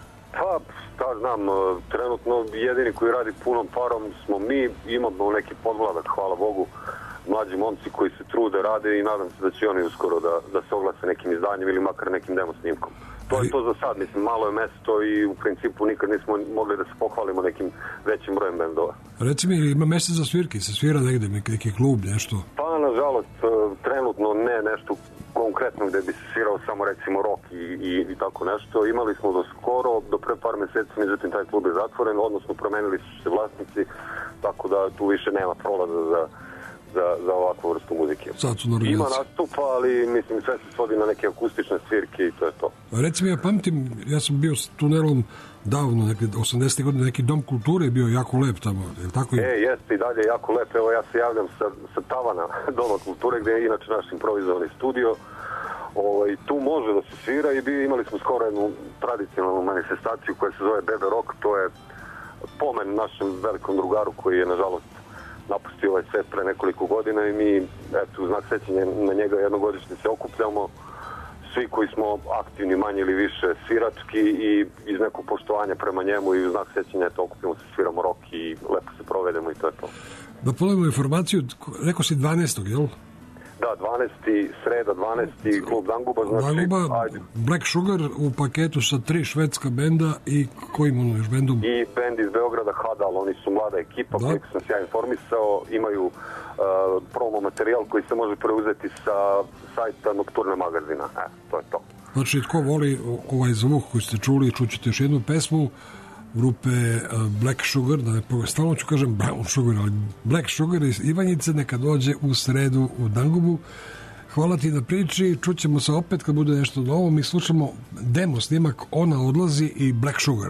S9: Pa, šta znam, trenutno jedini koji radi punom parom smo mi, imamo neki podvladak, hvala Bogu, mlađi momci koji se trude, rade i nadam se da će oni uskoro da, da se oglase nekim izdanjem ili makar nekim demo snimkom. To je to za sad, mislim, malo je mesto i u principu nikad nismo mogli da se pohvalimo nekim većim brojem bendova.
S2: Reci mi, ima mesta za svirke, se svira negde, neki klub, nešto?
S9: Pa, nažalost, trenutno ne nešto konkretno gde bi se svirao samo recimo rock i, i, i tako nešto. Imali smo do skoro, do pre par meseci, međutim taj klub je zatvoren, odnosno promenili su se vlasnici, tako da tu više nema prolaza za... Za, za ovakvu vrstu muzike. Ima nastupa, ali mislim sve se svodi na neke akustične svirke i to je to.
S2: Reci mi, ja pamtim, ja sam bio s tunelom davno, neke osamdesete godine, neki dom kulture je bio jako lep tamo, je li tako?
S9: E, jeste i dalje jako lep, evo ja se javljam sa, sa tavana doma kulture gde je inače naš improvizovani studio. Ovaj, tu može da se svira i bi, imali smo skoro jednu tradicionalnu manifestaciju koja se zove Bebe Rock, to je pomen našem velikom drugaru koji je nažalost napustio ovaj svet pre nekoliko godina i mi, eto, u znak sećanja na njega jednogodišnje se okupljamo, svi koji smo aktivni manje ili više svirački i iz nekog poštovanja prema njemu i u znak sećanja, eto, okupljamo se, sviramo rock i lepo se provedemo i to je to.
S2: Da ponovimo informaciju, rekao si dvanaestog, jel?
S9: Da, dvanaesti sreda, dvanaesti klub Danguba, znači...
S2: Danguba,
S9: ajde.
S2: Black Sugar u paketu sa tri švedska benda i kojim ono još bendom?
S9: I bend iz Beograda, Hadal, oni su mlada ekipa, da. Koji sam se ja informisao, imaju uh, promo materijal koji se može preuzeti sa sajta Nocturne magazina, e, to je to.
S2: Znači, tko voli ovaj zvuk koji ste čuli, čućete još jednu pesmu, grupe Black Sugar, da ne, stalno ću kažem Brown Sugar, ali Black Sugar iz Ivanjice, neka dođe u sredu u Dangubu. Hvala ti na priči, čućemo se opet kad bude nešto novo. Mi slušamo demo snimak Ona odlazi i Black Sugar.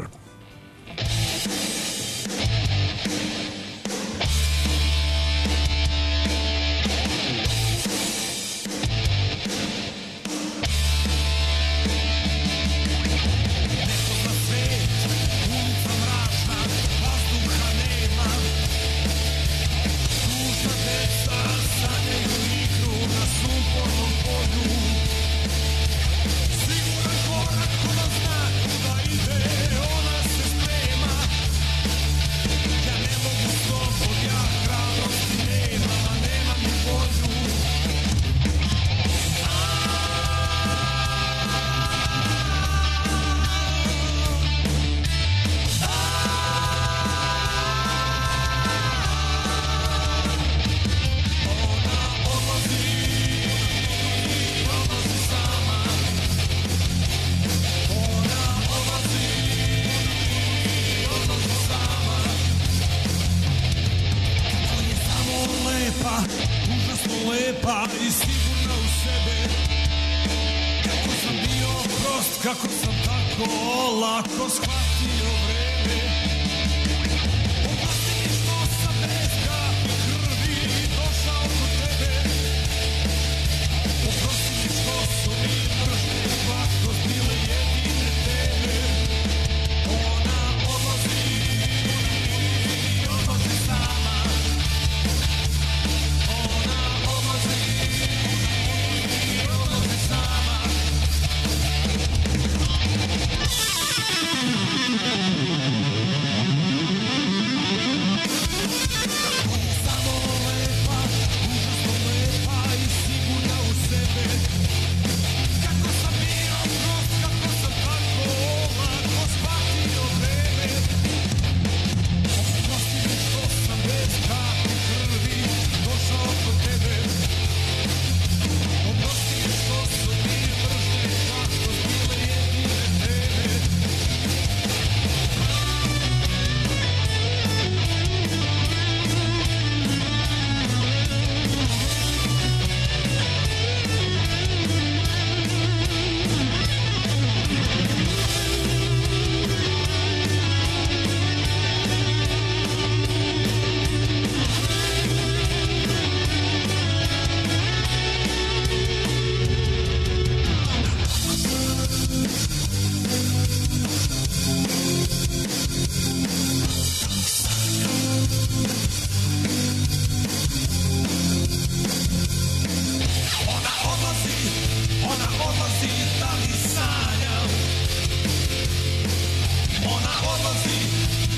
S4: Mm-hmm.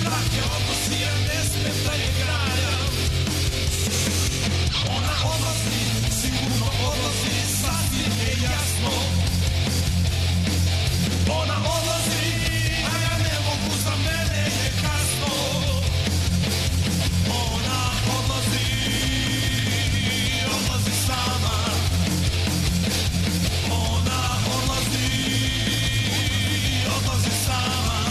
S4: Svake odnosi ja ne smem da je gradam. Ona odlazi, sigurno odlazi, sasvim je jasno. Ona odlazi, a ja ne mogu, za mene je kasno. Ona odlazi, odlazi sama. Ona odlazi, odlazi sama.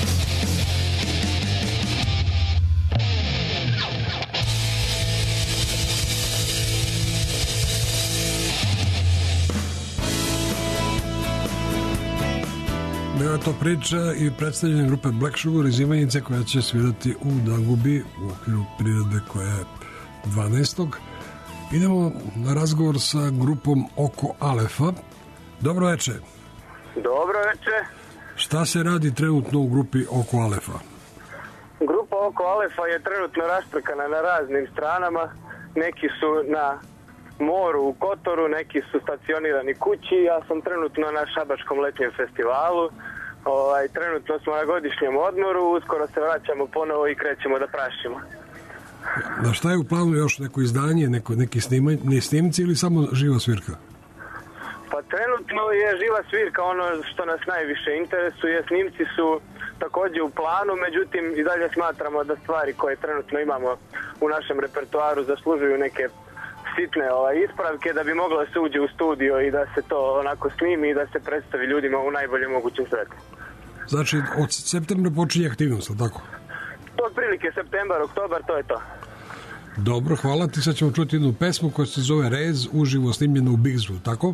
S2: Bila to priča i predstavljanje grupe Black Sugar iz Ivanjice koja će svirati u Dagubi u okviru priredbe koja je dvanaestog Idemo na razgovor sa grupom Oko Alefa. Dobro veče.
S11: Dobro veče.
S2: Šta se radi trenutno u grupi Oko Alefa?
S11: Grupa Oko Alefa je trenutno raštrkana na raznim stranama. Neki su na moru u Kotoru, neki su stacionirani kući. Ja sam trenutno na Šabačkom letnjem festivalu. Ovaj, trenutno smo na godišnjem odmoru, uskoro se vraćamo ponovo i krećemo da prašimo.
S2: Da, šta je u planu, još neko izdanje, neko, neki snimaj, ne snimci ili samo živa svirka?
S11: Pa trenutno je živa svirka ono što nas najviše interesuje. Snimci su također u planu, međutim i dalje smatramo da stvari koje trenutno imamo u našem repertoaru zaslužuju neke sitne ovaj, ispravke da bi moglo da se uđe u studio i da se to onako snimi i da se predstavi ljudima u najboljem mogućem svetlu.
S2: Znači od septembra počinje aktivnost, tako?
S11: To otprilike septembar, oktobar, to je to.
S2: Dobro, hvala ti. Sad ćemo čuti jednu pesmu koja se zove Rez, uživo snimljena u Bigzu, tako?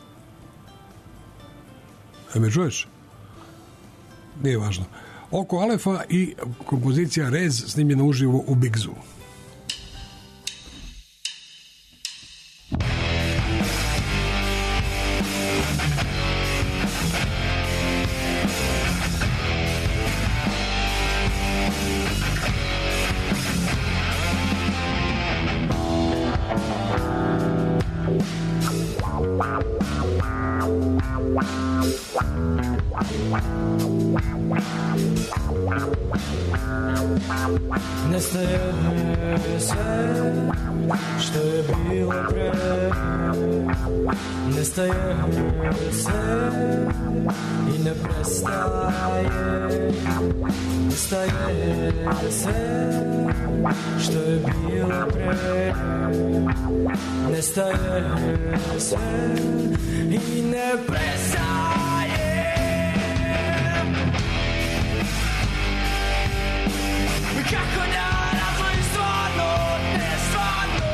S2: E, me čuješ? Nije važno. Oko Alefa i kompozicija Rez snimljena uživo u Bigzu.
S4: Nestaje sve što je bilo pre, nestaje sve i ne prestaje, nestaje sve što je bilo pre, nestaje sve i ne prestaje. Kako da razvojim stvarno, ne stvarno.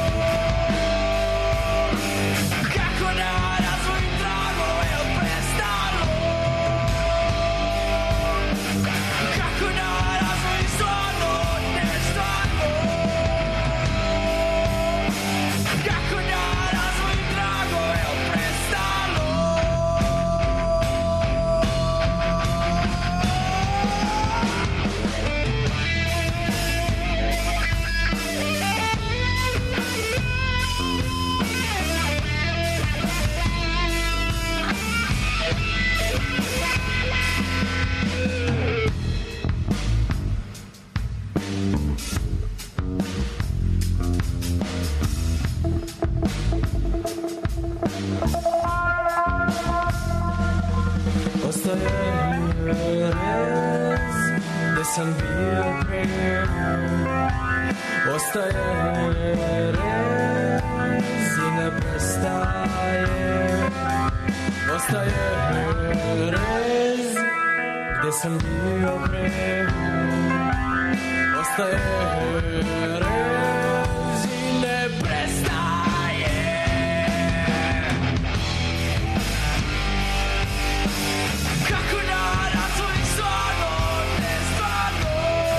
S4: Kako da razvojim drago, jel prestalo. Kako da razvojim stvarno, ne stvarno. Kako da razvojim drago, jel prestalo. Ostaje rez gde sam bio pre, ostaje rez i ne prestaje, ostaje rez gde sam bio pre, ostaje rez i ne prestaje. Kako da razvojim stvarno, ne stvarno.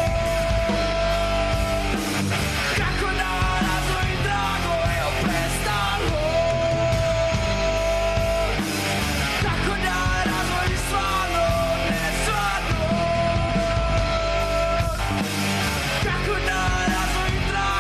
S4: Kako da razvojim drago, jel prestalo. Kako da razvojim stvarno, ne stvarno. Kako da razvojim drago.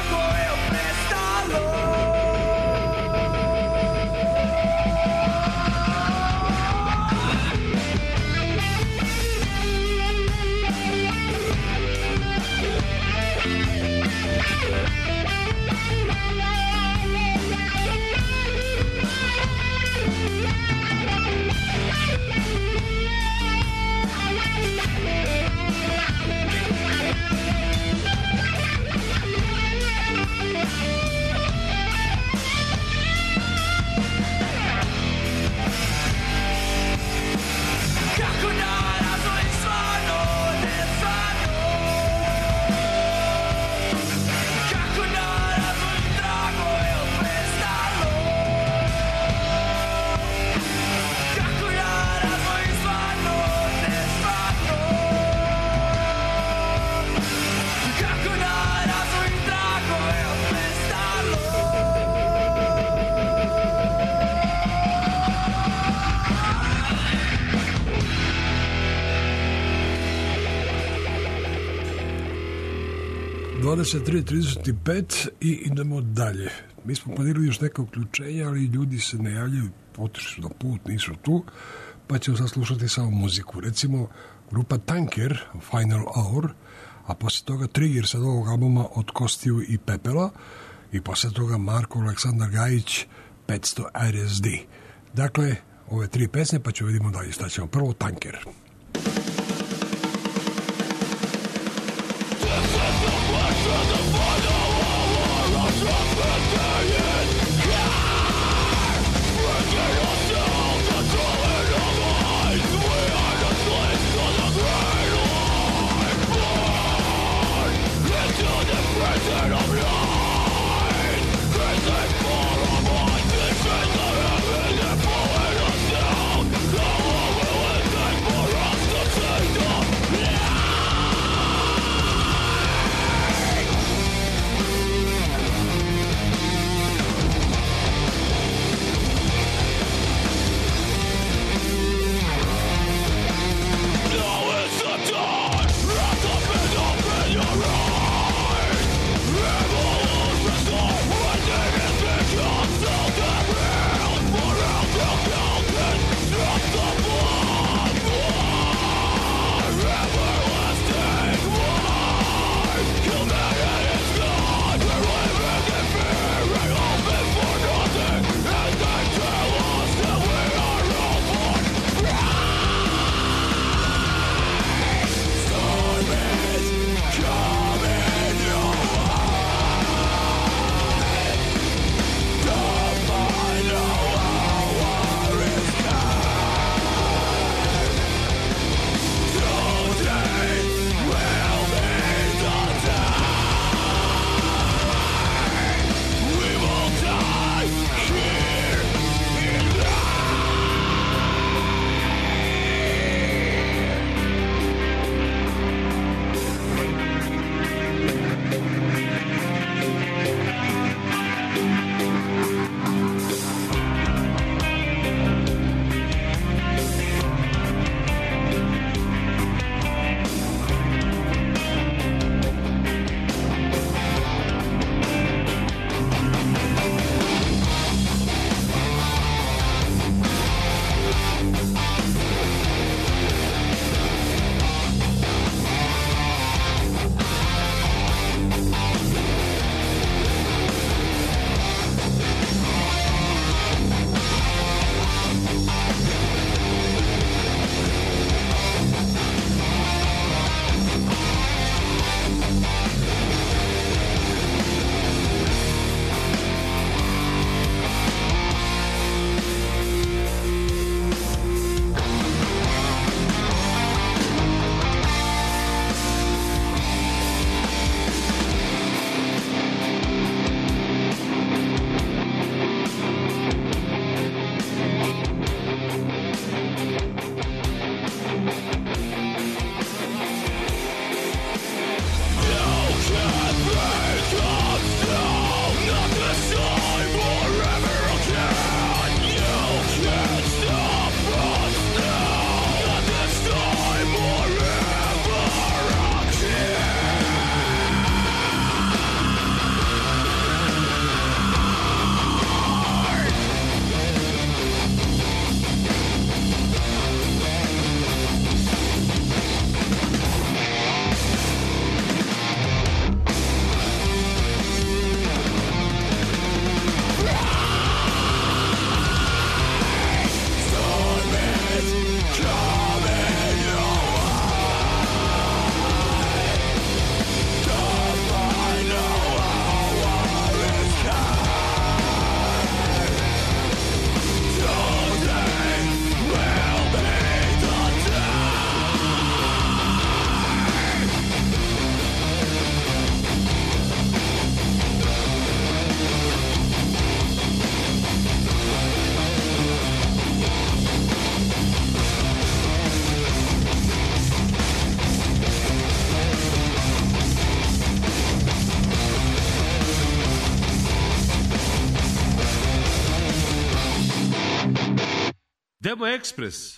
S2: dvadeset tri trideset pet i idemo dalje. Mi smo planirali još neka uključenja, ali ljudi se ne javljaju, otišli su na put, nisu tu, pa ćemo sad slušati samo muziku. Recimo, grupa Tanker, Final Hour, a posle toga Trigger sa novog albuma Od kostiju i pepela i posle toga Marko Aleksandar Gajić, petsto R S D. Dakle, ove tri pesme, pa ću vidimo dalje šta ćemo. Prvo Tanker.
S14: Demo Express.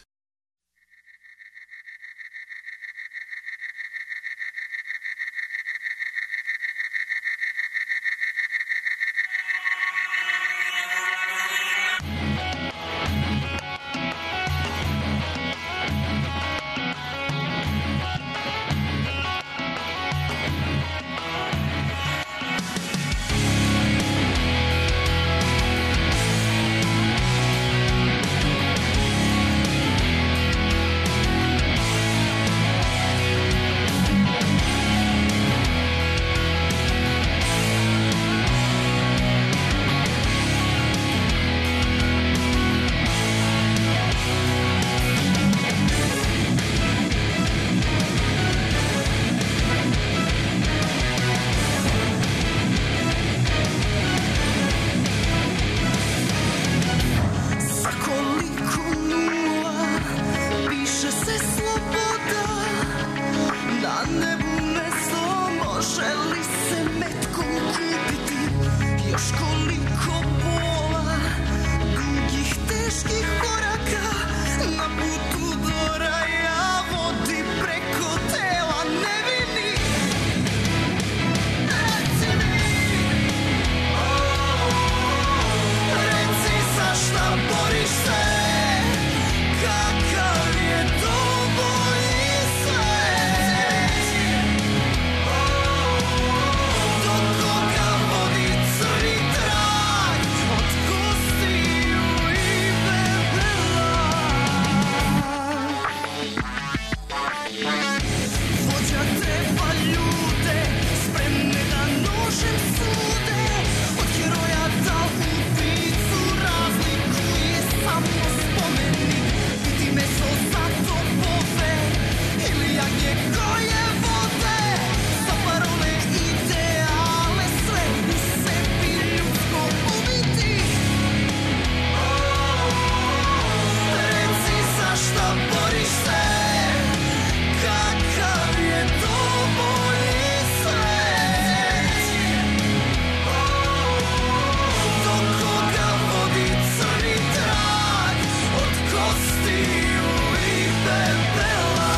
S4: kostiju i pepela.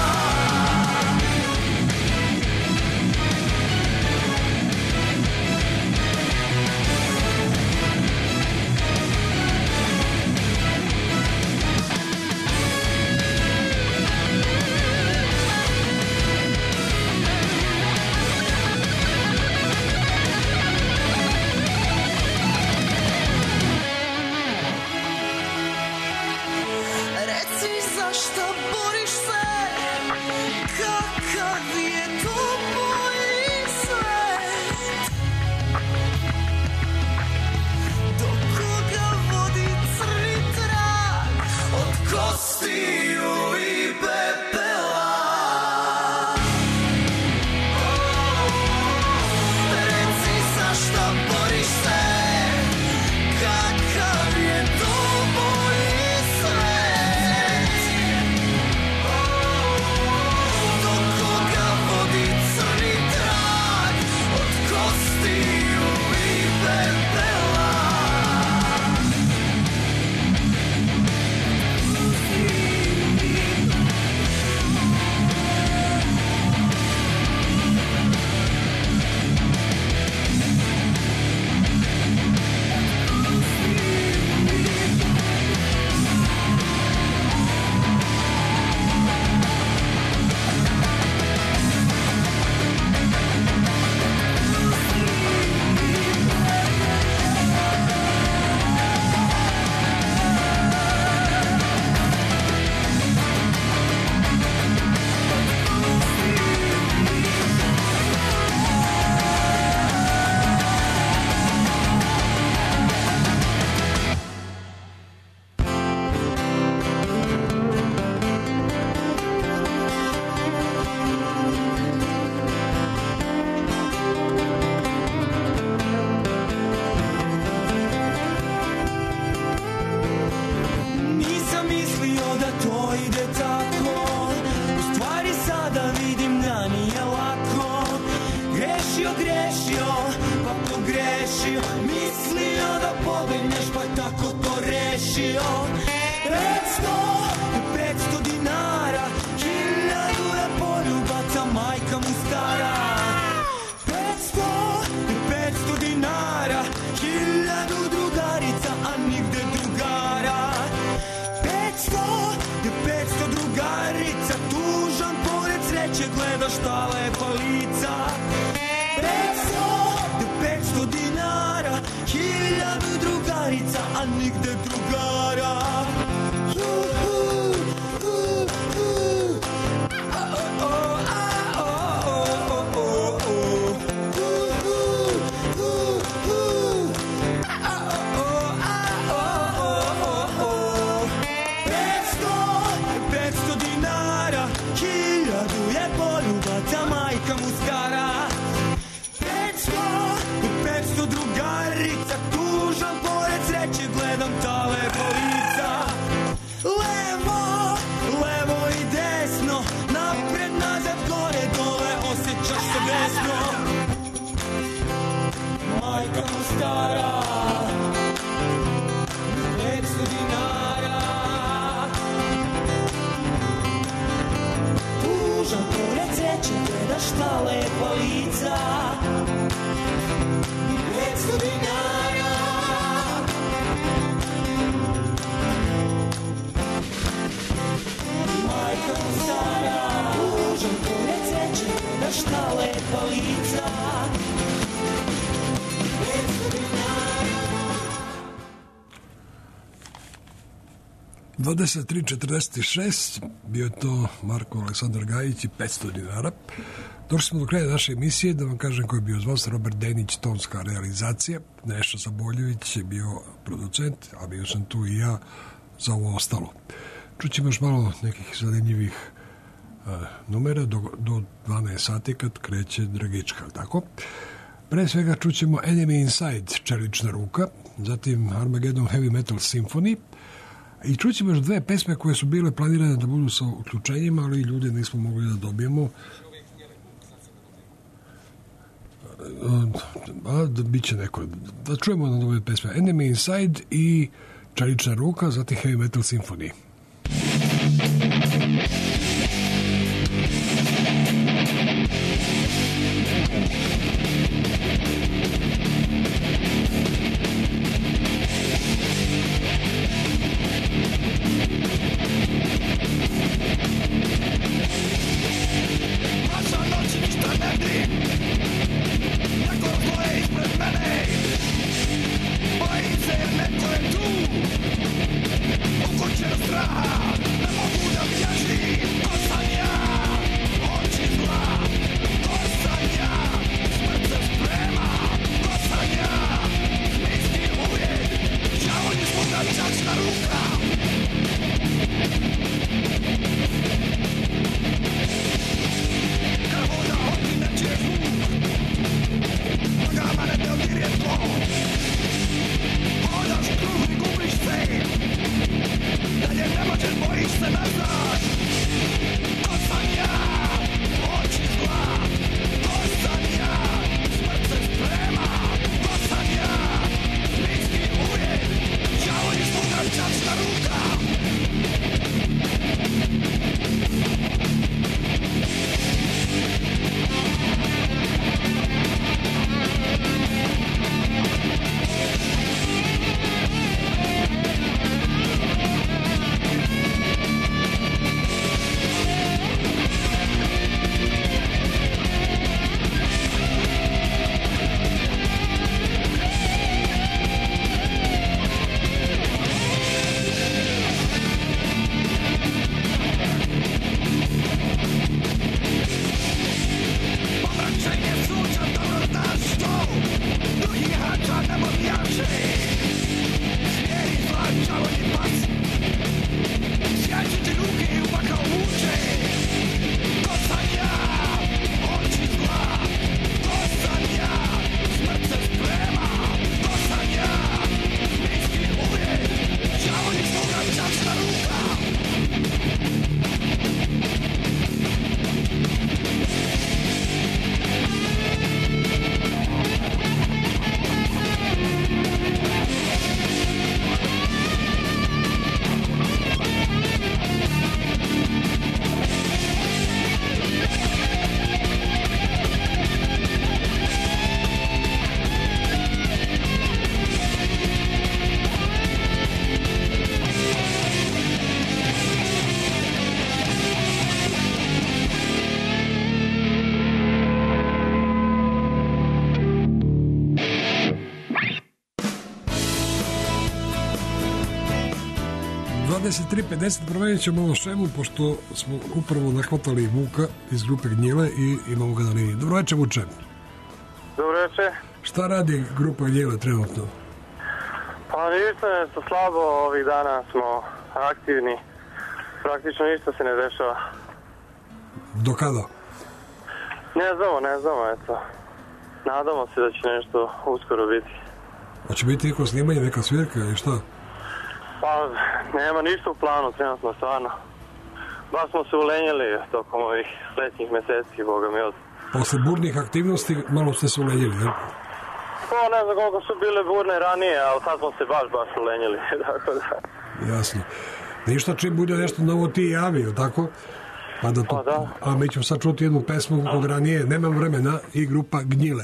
S2: dvadeset tri četrdeset šest, bio je to Marko Aleksandar Gajić i petsto dinara. Došli smo do kraja naše emisije, da vam kažem ko je bio uz vas: Robert Denić, tonska realizacija, Neša Zaboljević je bio producent, a bio sam tu i ja za ovo ostalo. Čućemo još malo nekih zanimljivih uh, numera do, do dvanaest sati kad kreće Dragička, tako? Pre svega čućemo Enemy Inside, Čelična ruka, zatim Armageddon Heavy Metal Symphony, i čućemo još dve pesme koje su bile planirane da budu sa uključenjima, ali ljude nismo mogli da dobijemo. A, da bit će neko. Da čujemo na ove pesme Enemy Inside i Čelična ruka, zatim Heavy Metal Symphony. dvadeset tri pedeset promenit ćemo malo šemu, pošto smo upravo nahvatali Vuka iz grupe Gnjile i imamo ga na liniji. Dobro večer, Vuče.
S15: Dobro večer.
S2: Šta radi grupa Gnjile trenutno?
S15: Pa ništa, nešto slabo, ovih dana smo aktivni. Praktično ništa se ne dešava.
S2: Do kada?
S15: Ne znamo, ne znamo, eto. Nadamo se da će nešto uskoro biti.
S2: Hoće biti neko snimanje, neka svirka ili šta?
S15: Pa, nema ništa u planu trenutno, stvarno. Baš smo se ulenjeli tokom ovih letnjih meseci, boga mi od.
S2: Posle burnih aktivnosti malo ste se ulenjeli, ne?
S15: Pa, ne znam koliko su bile burne ranije, ali sad smo se baš, baš ulenjeli, tako da.
S2: Jasno. Ništa, čim bude nešto novo ti javi, tako? Pa da to...
S15: Pa da.
S2: A mi ćemo sad čuti jednu pesmu od ranije, Nemam vremena, i grupa Gnjile.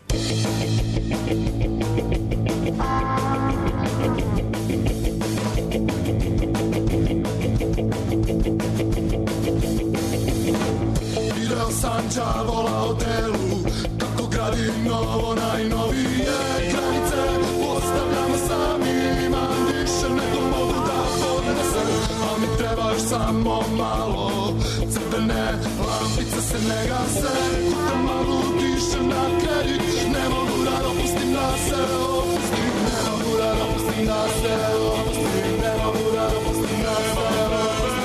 S4: Video sam đavola o delu, kako gradi novo najnovije granice. Postavljamo sami, imam više nego mogu da podnesem. A mi trebaš samo malo, crvene lampice se ne gase. Kuda malo dišem na kredit, ne mogu da dopustim da se opustim. Ne mogu da dopustim da se opustim, ne mogu da dopustim da se opustim.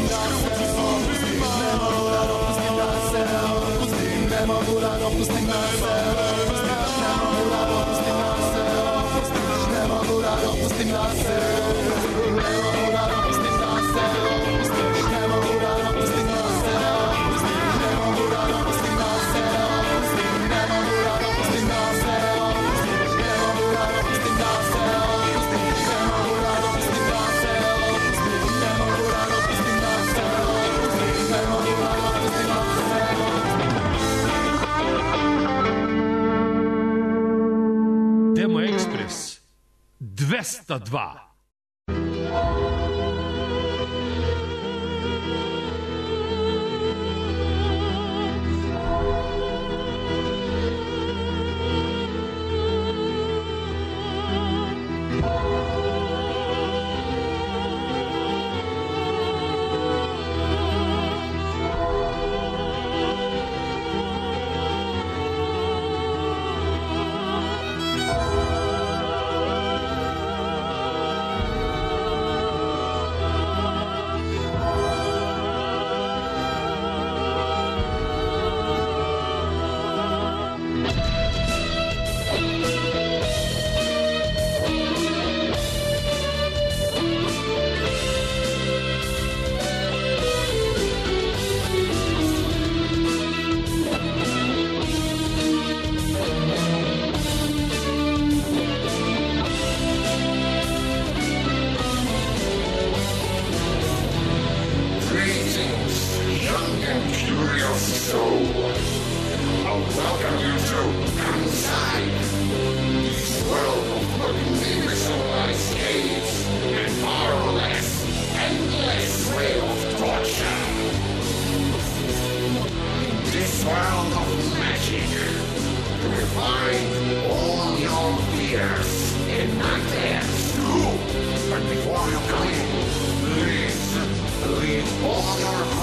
S14: Demo Ekspres dvesta dva.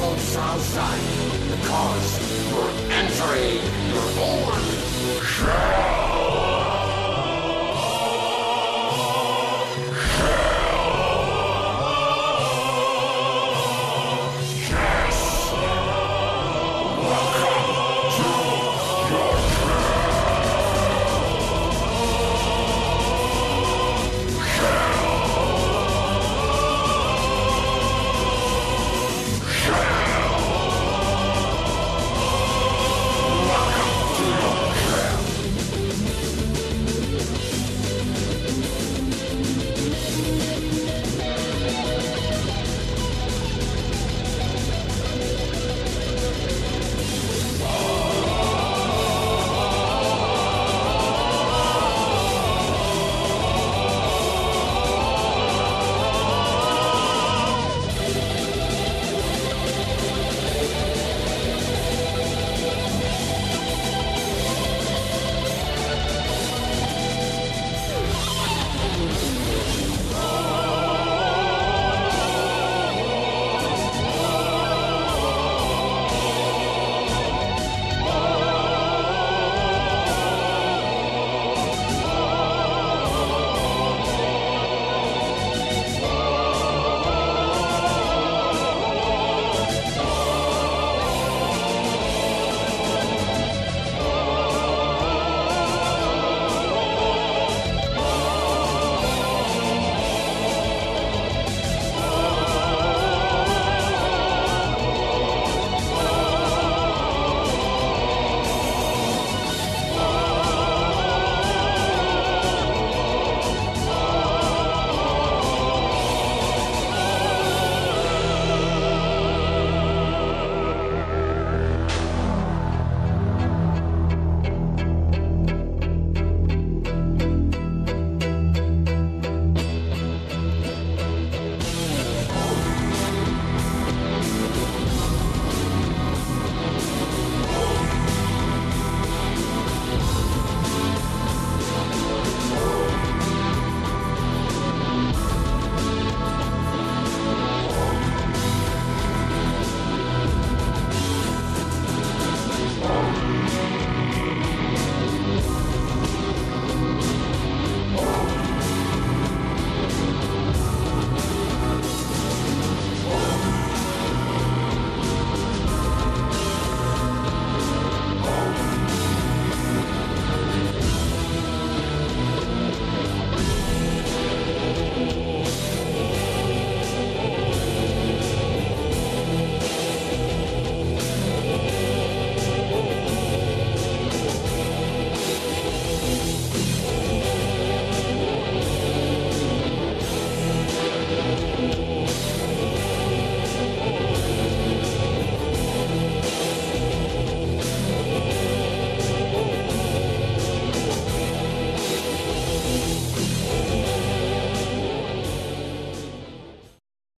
S4: Outside, because you're entering your own shadow.